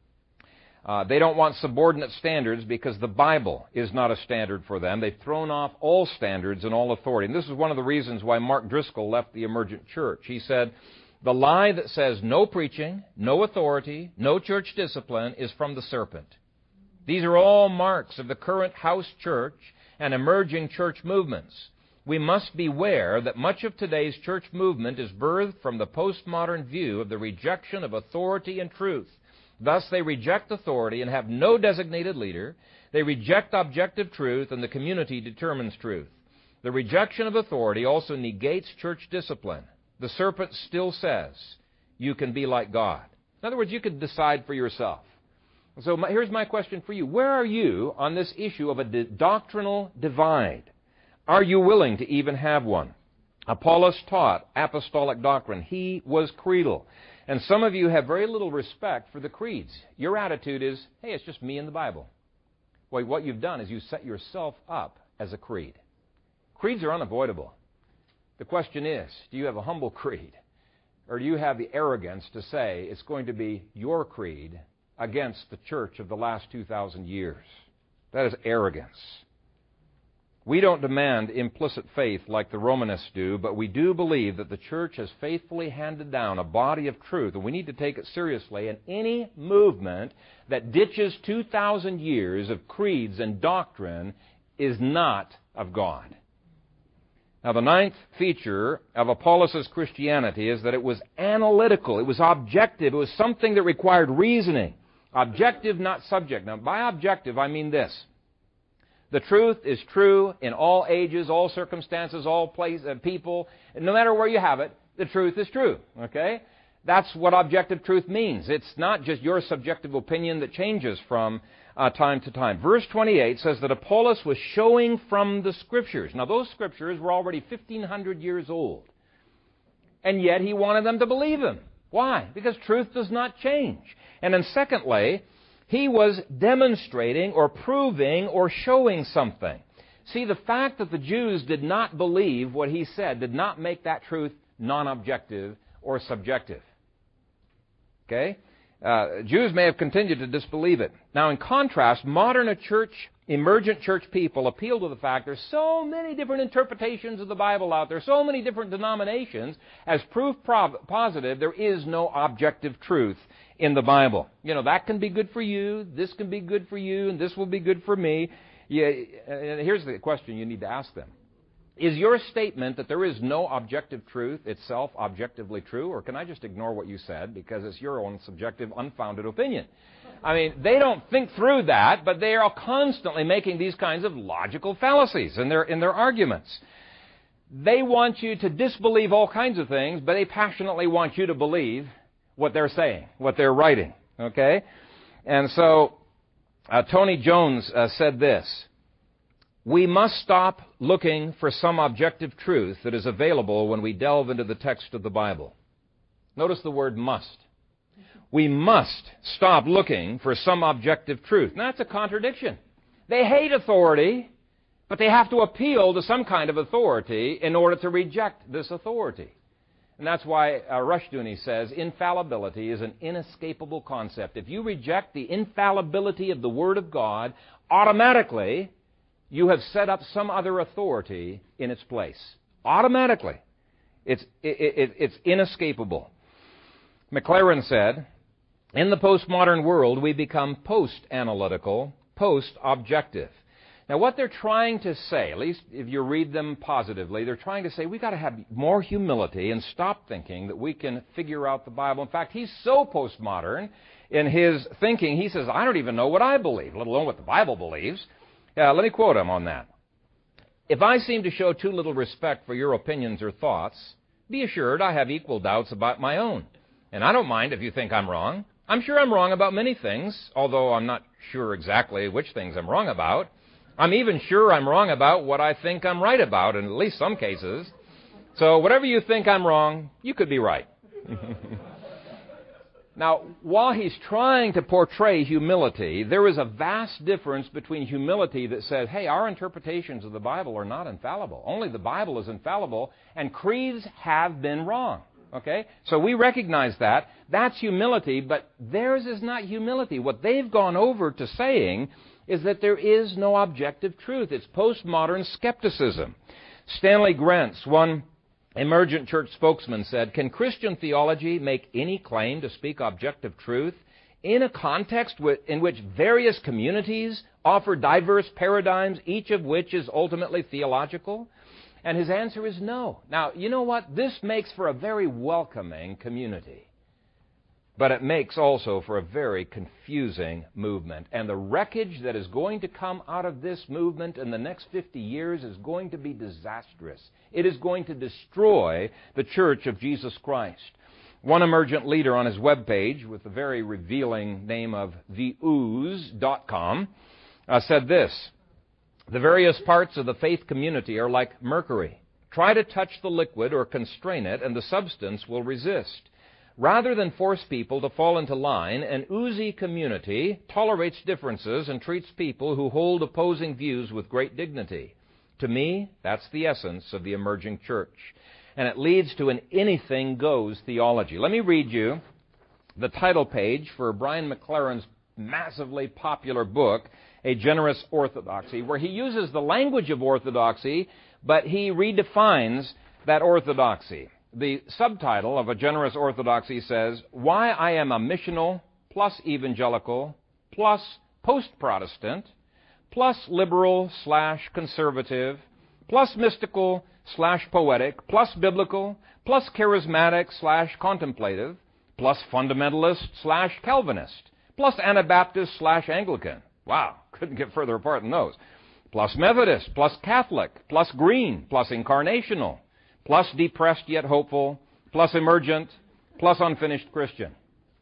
They don't want subordinate standards because the Bible is not a standard for them. They've thrown off all standards and all authority. And this is one of the reasons why Mark Driscoll left the emergent church. He said, the lie that says no preaching, no authority, no church discipline is from the serpent. These are all marks of the current house church and emerging church movements. we must beware that much of today's church movement is birthed from the postmodern view of the rejection of authority and truth. Thus, they reject authority and have no designated leader. They reject objective truth, and the community determines truth. The rejection of authority also negates church discipline. The serpent still says, you can be like God. In other words, you can decide for yourself. So here's my question for you. Where are you on this issue of a doctrinal divide? Are you willing to even have one? Apollos taught apostolic doctrine. He was creedal. And some of you have very little respect for the creeds. Your attitude is, hey, it's just me and the Bible. Well, what you've done is you set yourself up as a creed. Creeds are unavoidable. The question is, do you have a humble creed? Or do you have the arrogance to say it's going to be your creed against the church of the last 2,000 years? That is arrogance. We don't demand implicit faith like the Romanists do, but we do believe that the church has faithfully handed down a body of truth, and we need to take it seriously. And any movement that ditches 2,000 years of creeds and doctrine is not of God. Now, the ninth feature of Apollos' Christianity is that it was analytical. It was objective. It was something that required reasoning. Objective, not subject. Now, by objective, I mean this. The truth is true in all ages, all circumstances, all places, people. No matter where you have it, the truth is true. Okay? That's what objective truth means. It's not just your subjective opinion that changes from time to time. Verse 28 says that Apollos was showing from the Scriptures. Now, those Scriptures were already 1,500 years old. And yet he wanted them to believe him. Why? Because truth does not change. And then secondly, he was demonstrating or proving or showing something. See, the fact that the Jews did not believe what he said did not make that truth non-objective or subjective. Okay? Jews may have continued to disbelieve it. Now, in contrast, modern emergent church people appeal to the fact there's so many different interpretations of the Bible out there, so many different denominations. As proof positive, there is no objective truth in the Bible. You know, that can be good for you, this can be good for you, and this will be good for me. Here's the question you need to ask them. Is your statement that there is no objective truth itself objectively true, or can I just ignore what you said because it's your own subjective, unfounded opinion? I mean, they don't think through that, but they are constantly making these kinds of logical fallacies in their arguments. They want you to disbelieve all kinds of things, but they passionately want you to believe what they're saying, what they're writing. Okay? And so, Tony Jones said this: we must stop looking for some objective truth that is available when we delve into the text of the Bible. Notice the word must. We must stop looking for some objective truth. Now, that's a contradiction. They hate authority, but they have to appeal to some kind of authority in order to reject this authority. And that's why Rushdoony says infallibility is an inescapable concept. If you reject the infallibility of the Word of God, automatically you have set up some other authority in its place. Automatically. It's inescapable. McLaren said, in the postmodern world, we become post-analytical, post-objective. Now, what they're trying to say, at least if you read them positively, they're trying to say we've got to have more humility and stop thinking that we can figure out the Bible. In fact, he's so postmodern in his thinking, he says, I don't even know what I believe, let alone what the Bible believes. Let me quote him on that. If I seem to show too little respect for your opinions or thoughts, be assured I have equal doubts about my own. And I don't mind if you think I'm wrong. I'm sure I'm wrong about many things, although I'm not sure exactly which things I'm wrong about. I'm even sure I'm wrong about what I think I'm right about, in at least some cases. So whatever you think I'm wrong, you could be right. Now, while he's trying to portray humility, there is a vast difference between humility that says, hey, our interpretations of the Bible are not infallible. Only the Bible is infallible, and creeds have been wrong. Okay? So we recognize that. That's humility, but theirs is not humility. What they've gone over to saying is that there is no objective truth. It's postmodern skepticism. Stanley Grentz, one emergent church spokesman, said, can Christian theology make any claim to speak objective truth in a context in which various communities offer diverse paradigms, each of which is ultimately theological? And his answer is no. Now, you know what? This makes for a very welcoming community. But it makes also for a very confusing movement. And the wreckage that is going to come out of this movement in the next 50 years is going to be disastrous. It is going to destroy the Church of Jesus Christ. One emergent leader on his webpage, with the very revealing name of theooze.com, said this: "The various parts of the faith community are like mercury. Try to touch the liquid or constrain it, and the substance will resist. Rather than force people to fall into line, an oozy community tolerates differences and treats people who hold opposing views with great dignity. To me, that's the essence of the emerging church. And it leads to an anything-goes theology." Let me read you the title page for Brian McLaren's massively popular book, A Generous Orthodoxy, where he uses the language of orthodoxy, but he redefines that orthodoxy. The subtitle of A Generous Orthodoxy says, "Why I Am a Missional, plus Evangelical, plus Post-Protestant, plus Liberal/Conservative, plus Mystical / Poetic, plus Biblical, plus Charismatic / Contemplative, plus Fundamentalist / Calvinist, plus Anabaptist / Anglican." Wow, couldn't get further apart than those. "Plus Methodist, plus Catholic, plus Green, plus Incarnational, plus Depressed Yet Hopeful, plus Emergent, plus Unfinished Christian."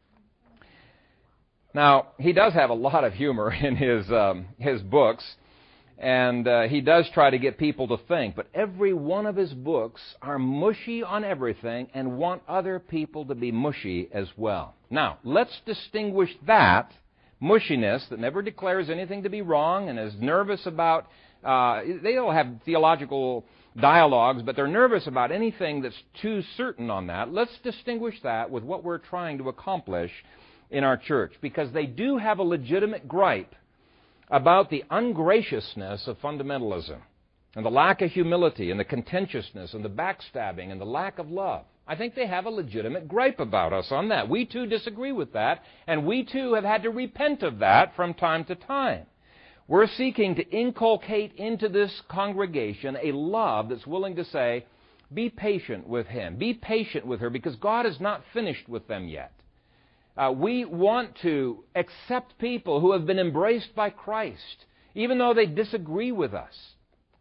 Now, he does have a lot of humor in his books, and he does try to get people to think, but every one of his books are mushy on everything and want other people to be mushy as well. Now, let's distinguish that mushiness that never declares anything to be wrong and is nervous about, they don't have theological dialogues, but they're nervous about anything that's too certain on that. Let's distinguish that with what we're trying to accomplish in our church, because they do have a legitimate gripe about the ungraciousness of fundamentalism and the lack of humility and the contentiousness and the backstabbing and the lack of love. I think they have a legitimate gripe about us on that. We too disagree with that, and we too have had to repent of that from time to time. We're seeking to inculcate into this congregation a love that's willing to say, be patient with him, be patient with her, because God is not finished with them yet. We want to accept people who have been embraced by Christ, even though they disagree with us.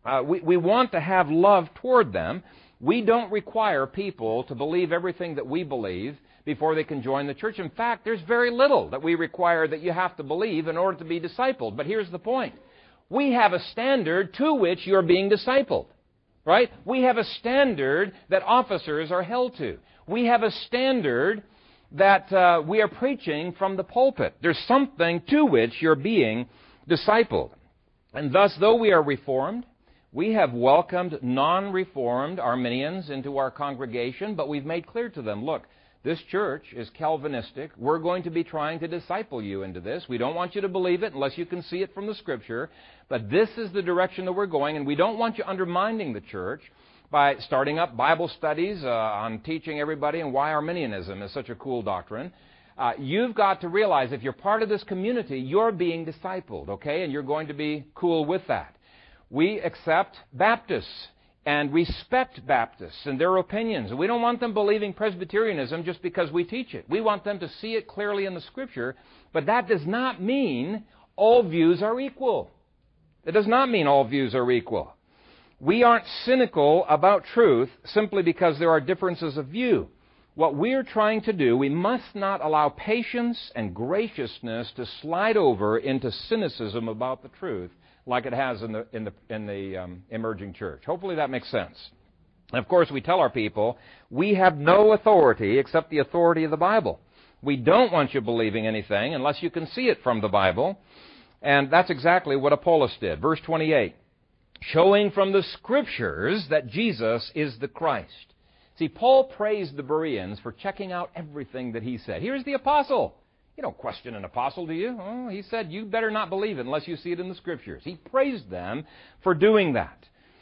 We want to have love toward them. We don't require people to believe everything that we believe before they can join the church. In fact, there's very little that we require that you have to believe in order to be discipled. But here's the point. We have a standard to which you're being discipled, right? We have a standard that officers are held to. We have a standard that we are preaching from the pulpit. There's something to which you're being discipled. And thus, though we are Reformed, we have welcomed non-Reformed Arminians into our congregation, but we've made clear to them, look, this church is Calvinistic. We're going to be trying to disciple you into this. We don't want you to believe it unless you can see it from the Scripture, but this is the direction that we're going, and we don't want you undermining the church by starting up Bible studies on teaching everybody and why Arminianism is such a cool doctrine. You've got to realize if you're part of this community, you're being discipled, okay? And you're going to be cool with that. We accept Baptists and respect Baptists and their opinions. We don't want them believing Presbyterianism just because we teach it. We want them to see it clearly in the Scripture, but that does not mean all views are equal. It does not mean all views are equal. We aren't cynical about truth simply because there are differences of view. What we're trying to do, we must not allow patience and graciousness to slide over into cynicism about the truth like it has in the emerging church. Hopefully that makes sense. And of course, we tell our people, we have no authority except the authority of the Bible. We don't want you believing anything unless you can see it from the Bible. And that's exactly what Apollos did. Verse 28, showing from the Scriptures that Jesus is the Christ. See, Paul praised the Bereans for checking out everything that he said. Here's the apostle. You don't question an apostle, do you? Oh, he said, you better not believe it unless you see it in the Scriptures. He praised them for doing that.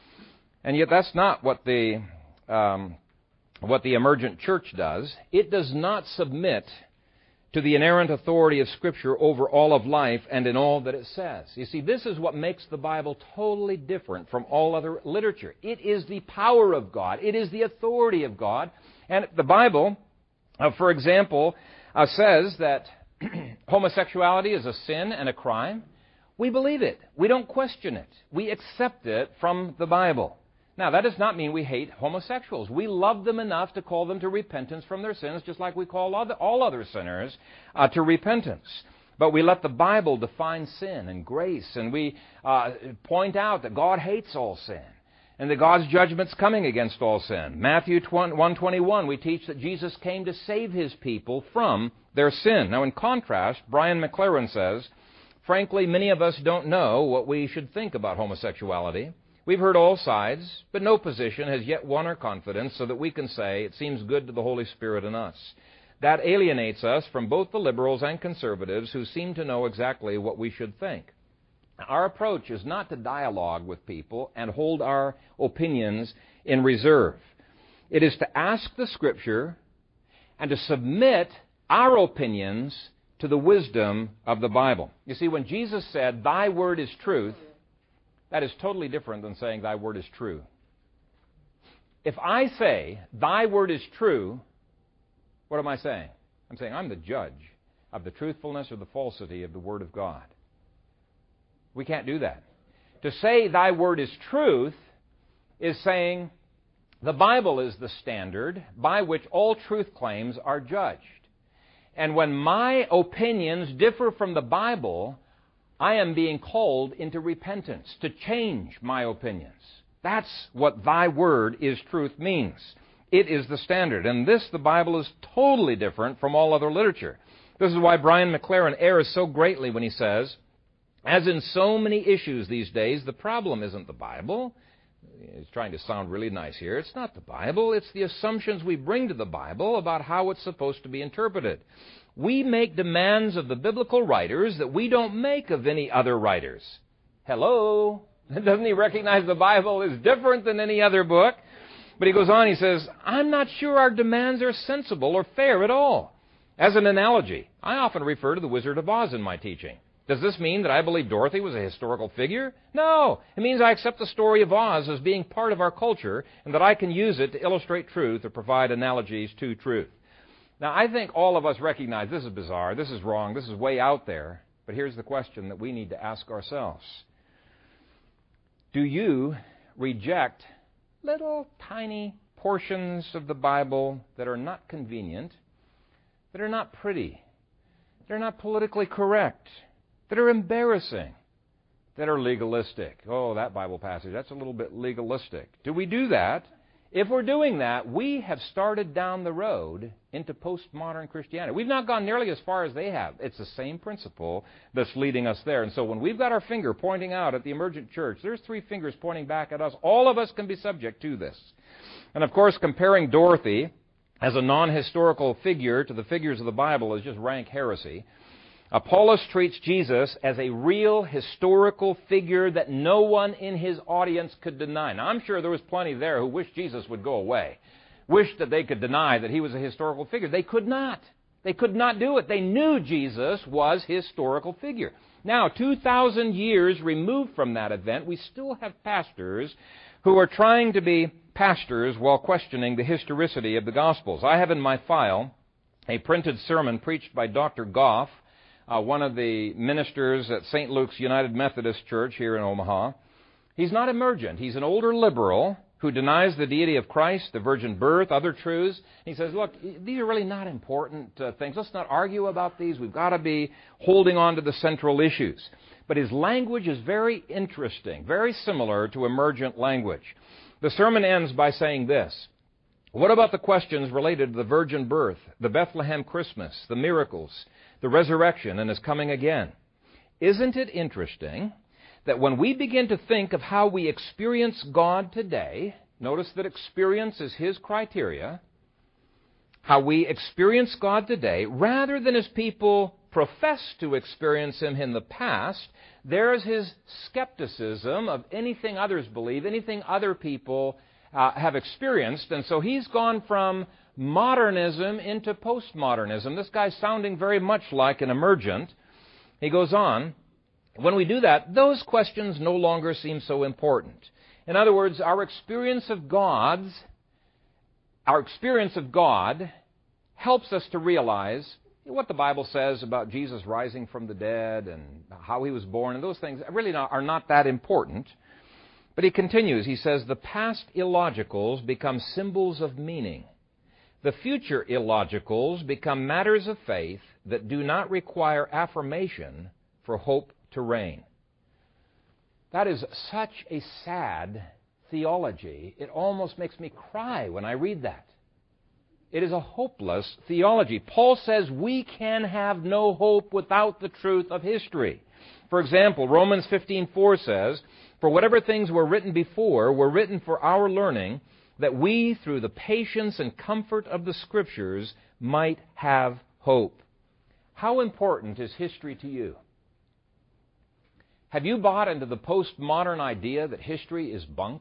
And yet that's not what the emergent church does. It does not submit to the inerrant authority of Scripture over all of life and in all that it says. You see, this is what makes the Bible totally different from all other literature. It is the power of God. It is the authority of God. And the Bible, for example, says that homosexuality is a sin and a crime. We believe it. We don't question it. We accept it from the Bible. Now, that does not mean we hate homosexuals. We love them enough to call them to repentance from their sins, just like we call all other sinners to repentance. But we let the Bible define sin and grace, and we point out that God hates all sin, and that God's judgment's coming against all sin. Matthew 1:21, we teach that Jesus came to save His people from their sin. Now, in contrast, Brian McLaren says, frankly, many of us don't know what we should think about homosexuality. We've heard all sides, but no position has yet won our confidence so that we can say it seems good to the Holy Spirit in us. That alienates us from both the liberals and conservatives who seem to know exactly what we should think. Our approach is not to dialogue with people and hold our opinions in reserve. It is to ask the Scripture and to submit our opinions to the wisdom of the Bible. You see, when Jesus said, "Thy word is truth," that is totally different than saying, "Thy word is true." If I say, "Thy word is true," what am I saying? I'm saying I'm the judge of the truthfulness or the falsity of the Word of God. We can't do that. To say, "Thy word is truth," is saying the Bible is the standard by which all truth claims are judged. And when my opinions differ from the Bible, I am being called into repentance, to change my opinions. That's what "thy word is truth" means. It is the standard. And this, the Bible, is totally different from all other literature. This is why Brian McLaren errs so greatly when he says, as in so many issues these days, the problem isn't the Bible. He's trying to sound really nice here. It's not the Bible. It's the assumptions we bring to the Bible about how it's supposed to be interpreted. We make demands of the biblical writers that we don't make of any other writers. Hello? Doesn't he recognize the Bible is different than any other book? But he goes on, he says, I'm not sure our demands are sensible or fair at all. As an analogy, I often refer to the Wizard of Oz in my teaching. Does this mean that I believe Dorothy was a historical figure? No. It means I accept the story of Oz as being part of our culture and that I can use it to illustrate truth or provide analogies to truth. Now, I think all of us recognize this is bizarre, this is wrong, this is way out there. But here's the question that we need to ask ourselves. Do you reject little tiny portions of the Bible that are not convenient, that are not pretty, that are not politically correct, that are embarrassing, that are legalistic? Oh, that Bible passage, that's a little bit legalistic. Do we do that? If we're doing that, we have started down the road into postmodern Christianity. We've not gone nearly as far as they have. It's the same principle that's leading us there. And so when we've got our finger pointing out at the emergent church, there's three fingers pointing back at us. All of us can be subject to this. And of course, comparing Dorothy as a non-historical figure to the figures of the Bible is just rank heresy. Apollos treats Jesus as a real historical figure that no one in his audience could deny. Now, I'm sure there was plenty there who wished Jesus would go away, wished that they could deny that he was a historical figure. They could not. They could not do it. They knew Jesus was a historical figure. Now, 2,000 years removed from that event, we still have pastors who are trying to be pastors while questioning the historicity of the Gospels. I have in my file a printed sermon preached by Dr. Goff, one of the ministers at St. Luke's United Methodist Church here in Omaha. He's not emergent. He's an older liberal who denies the deity of Christ, the virgin birth, other truths. He says, look, these are really not important things. Let's not argue about these. We've got to be holding on to the central issues. But his language is very interesting, very similar to emergent language. The sermon ends by saying this. What about the questions related to the virgin birth, the Bethlehem Christmas, the miracles, the resurrection, and his coming again? Isn't it interesting that when we begin to think of how we experience God today, notice that experience is his criteria, how we experience God today, rather than as people profess to experience him in the past, there's his skepticism of anything others believe, anything other people have experienced. And so he's gone from modernism into postmodernism. This guy's sounding very much like an emergent. He goes on, when we do that, those questions no longer seem so important. In other words, our experience of God helps us to realize what the Bible says about Jesus rising from the dead and how he was born, and those things really are not that important. But he continues, he says, the past illogicals become symbols of meaning. The future illogicals become matters of faith that do not require affirmation for hope to reign. That is such a sad theology. It almost makes me cry when I read that. It is a hopeless theology. Paul says we can have no hope without the truth of history. For example, Romans 15:4 says, for whatever things were written before were written for our learning, that we, through the patience and comfort of the Scriptures, might have hope. How important is history to you? Have you bought into the postmodern idea that history is bunk?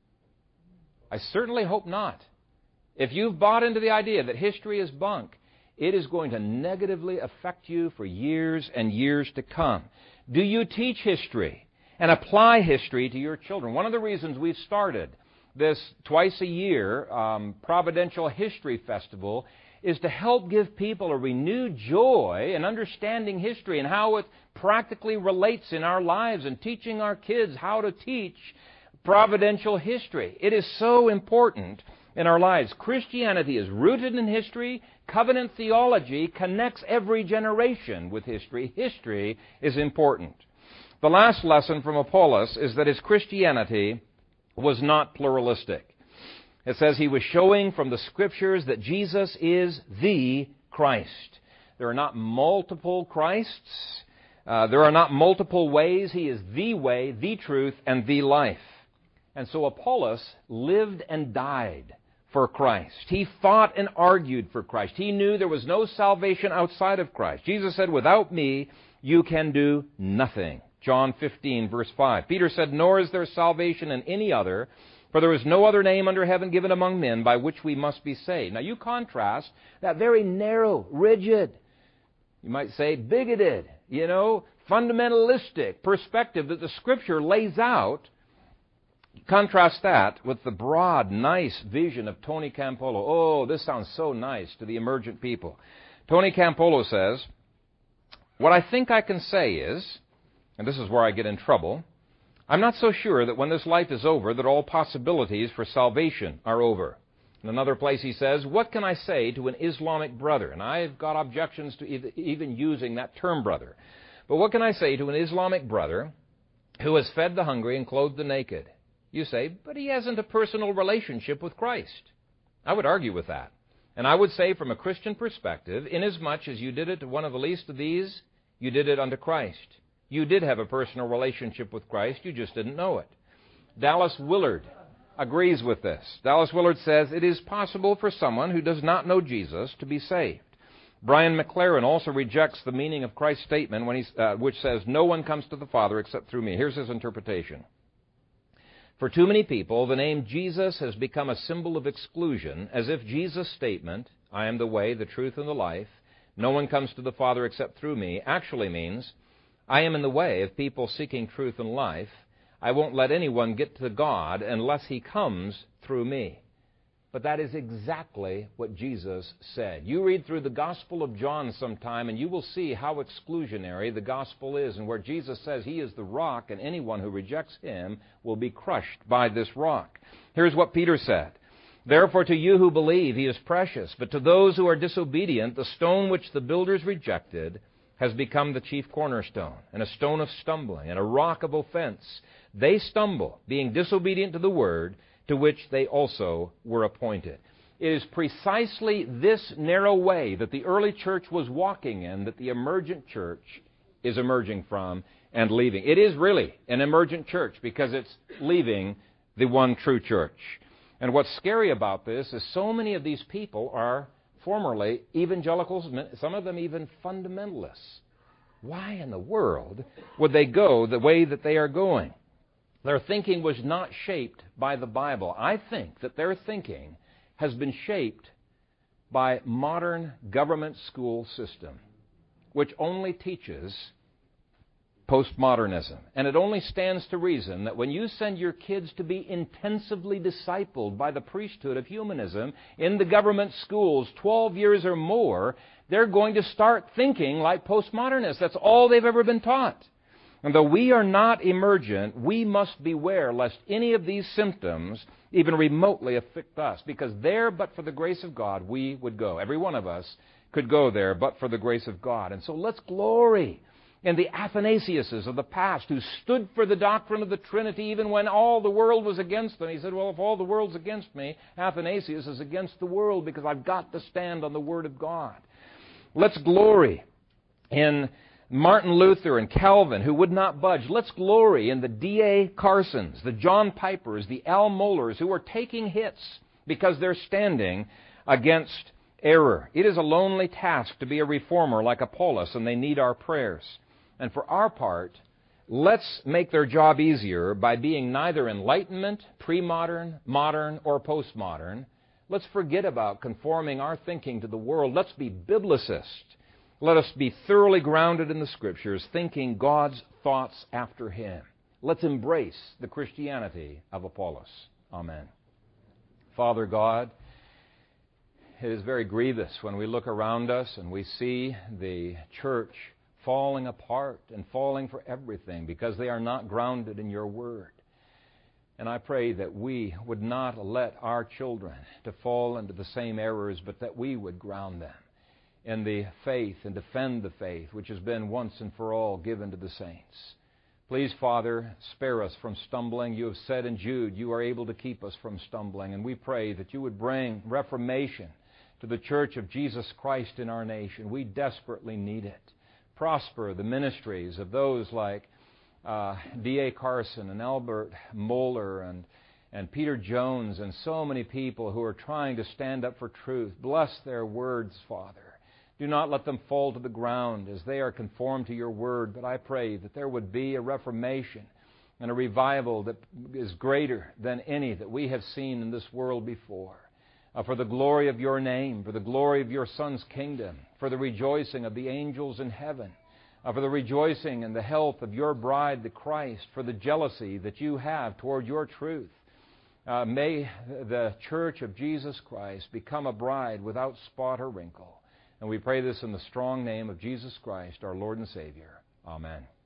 I certainly hope not. If you've bought into the idea that history is bunk, it is going to negatively affect you for years and years to come. Do you teach history and apply history to your children? One of the reasons we've started this twice a year Providential History Festival is to help give people a renewed joy in understanding history and how it practically relates in our lives, and teaching our kids how to teach providential history. It is so important in our lives. Christianity is rooted in history. Covenant theology connects every generation with history. History is important. The last lesson from Apollos is that his Christianity was not pluralistic. It says he was showing from the Scriptures that Jesus is the Christ. There are not multiple Christs. There are not multiple ways. He is the way, the truth, and the life. And so Apollos lived and died for Christ. He fought and argued for Christ. He knew there was no salvation outside of Christ. Jesus said, without me, you can do nothing. John 15, verse 5. Peter said, nor is there salvation in any other, for there is no other name under heaven given among men by which we must be saved. Now you contrast that very narrow, rigid, you might say bigoted, fundamentalistic perspective that the Scripture lays out. Contrast that with the broad, nice vision of Tony Campolo. Oh, this sounds so nice to the emergent people. Tony Campolo says, what I think I can say is, and this is where I get in trouble, I'm not so sure that when this life is over that all possibilities for salvation are over. In another place he says, what can I say to an Islamic brother? And I've got objections to even using that term brother. But what can I say to an Islamic brother who has fed the hungry and clothed the naked? You say, but he hasn't a personal relationship with Christ. I would argue with that. And I would say from a Christian perspective, inasmuch as you did it to one of the least of these, you did it unto Christ. You did have a personal relationship with Christ, you just didn't know it. Dallas Willard agrees with this. Dallas Willard says, it is possible for someone who does not know Jesus to be saved. Brian McLaren also rejects the meaning of Christ's statement when which says, no one comes to the Father except through me. Here's his interpretation. For too many people, the name Jesus has become a symbol of exclusion, as if Jesus' statement, I am the way, the truth, and the life, no one comes to the Father except through me, actually means, I am in the way of people seeking truth and life. I won't let anyone get to God unless he comes through me. But that is exactly what Jesus said. You read through the Gospel of John sometime, and you will see how exclusionary the Gospel is, and where Jesus says he is the rock, and anyone who rejects him will be crushed by this rock. Here's what Peter said. Therefore to you who believe he is precious, but to those who are disobedient, the stone which the builders rejected has become the chief cornerstone, and a stone of stumbling, and a rock of offense. They stumble, being disobedient to the word, to which they also were appointed. It is precisely this narrow way that the early church was walking in that the emergent church is emerging from and leaving. It is really an emergent church because it's leaving the one true church. And what's scary about this is so many of these people are formerly evangelicals, some of them even fundamentalists. Why in the world would they go the way that they are going? Their thinking was not shaped by the Bible. I think that their thinking has been shaped by modern government school system, which only teaches postmodernism. And it only stands to reason that when you send your kids to be intensively discipled by the priesthood of humanism in the government schools 12 years or more, they're going to start thinking like postmodernists. That's all they've ever been taught. And though we are not emergent, we must beware lest any of these symptoms even remotely affect us, because there, but for the grace of God, we would go. Every one of us could go there, but for the grace of God. And so let's glory in the Athanasiuses of the past who stood for the doctrine of the Trinity even when all the world was against them. He said, well, if all the world's against me, Athanasius is against the world because I've got to stand on the Word of God. Let's glory in Martin Luther and Calvin, who would not budge. Let's glory in the D.A. Carsons, the John Pipers, the Al Mohlers, who are taking hits because they're standing against error. It is a lonely task to be a reformer like Apollos, and they need our prayers. And for our part, let's make their job easier by being neither Enlightenment, pre-modern, modern, or postmodern. Let's forget about conforming our thinking to the world. Let's be biblicist. Let us be thoroughly grounded in the Scriptures, thinking God's thoughts after Him. Let's embrace the Christianity of Apollos. Amen. Father God, it is very grievous when we look around us and we see the church falling apart and falling for everything because they are not grounded in your Word. And I pray that we would not let our children to fall into the same errors, but that we would ground them in the faith and defend the faith which has been once and for all given to the saints. Please, Father, spare us from stumbling. You have said in Jude, you are able to keep us from stumbling. And we pray that you would bring reformation to the Church of Jesus Christ in our nation. We desperately need it. Prosper the ministries of those like D.A. Carson and Albert Mohler and Peter Jones and so many people who are trying to stand up for truth. Bless their words, Father. Do not let them fall to the ground as they are conformed to your Word, but I pray that there would be a reformation and a revival that is greater than any that we have seen in this world before. For the glory of your name, for the glory of your Son's kingdom, for the rejoicing of the angels in heaven, for the rejoicing and the health of your bride, the Christ, for the jealousy that you have toward your truth. May the Church of Jesus Christ become a bride without spot or wrinkle. And we pray this in the strong name of Jesus Christ, our Lord and Savior. Amen.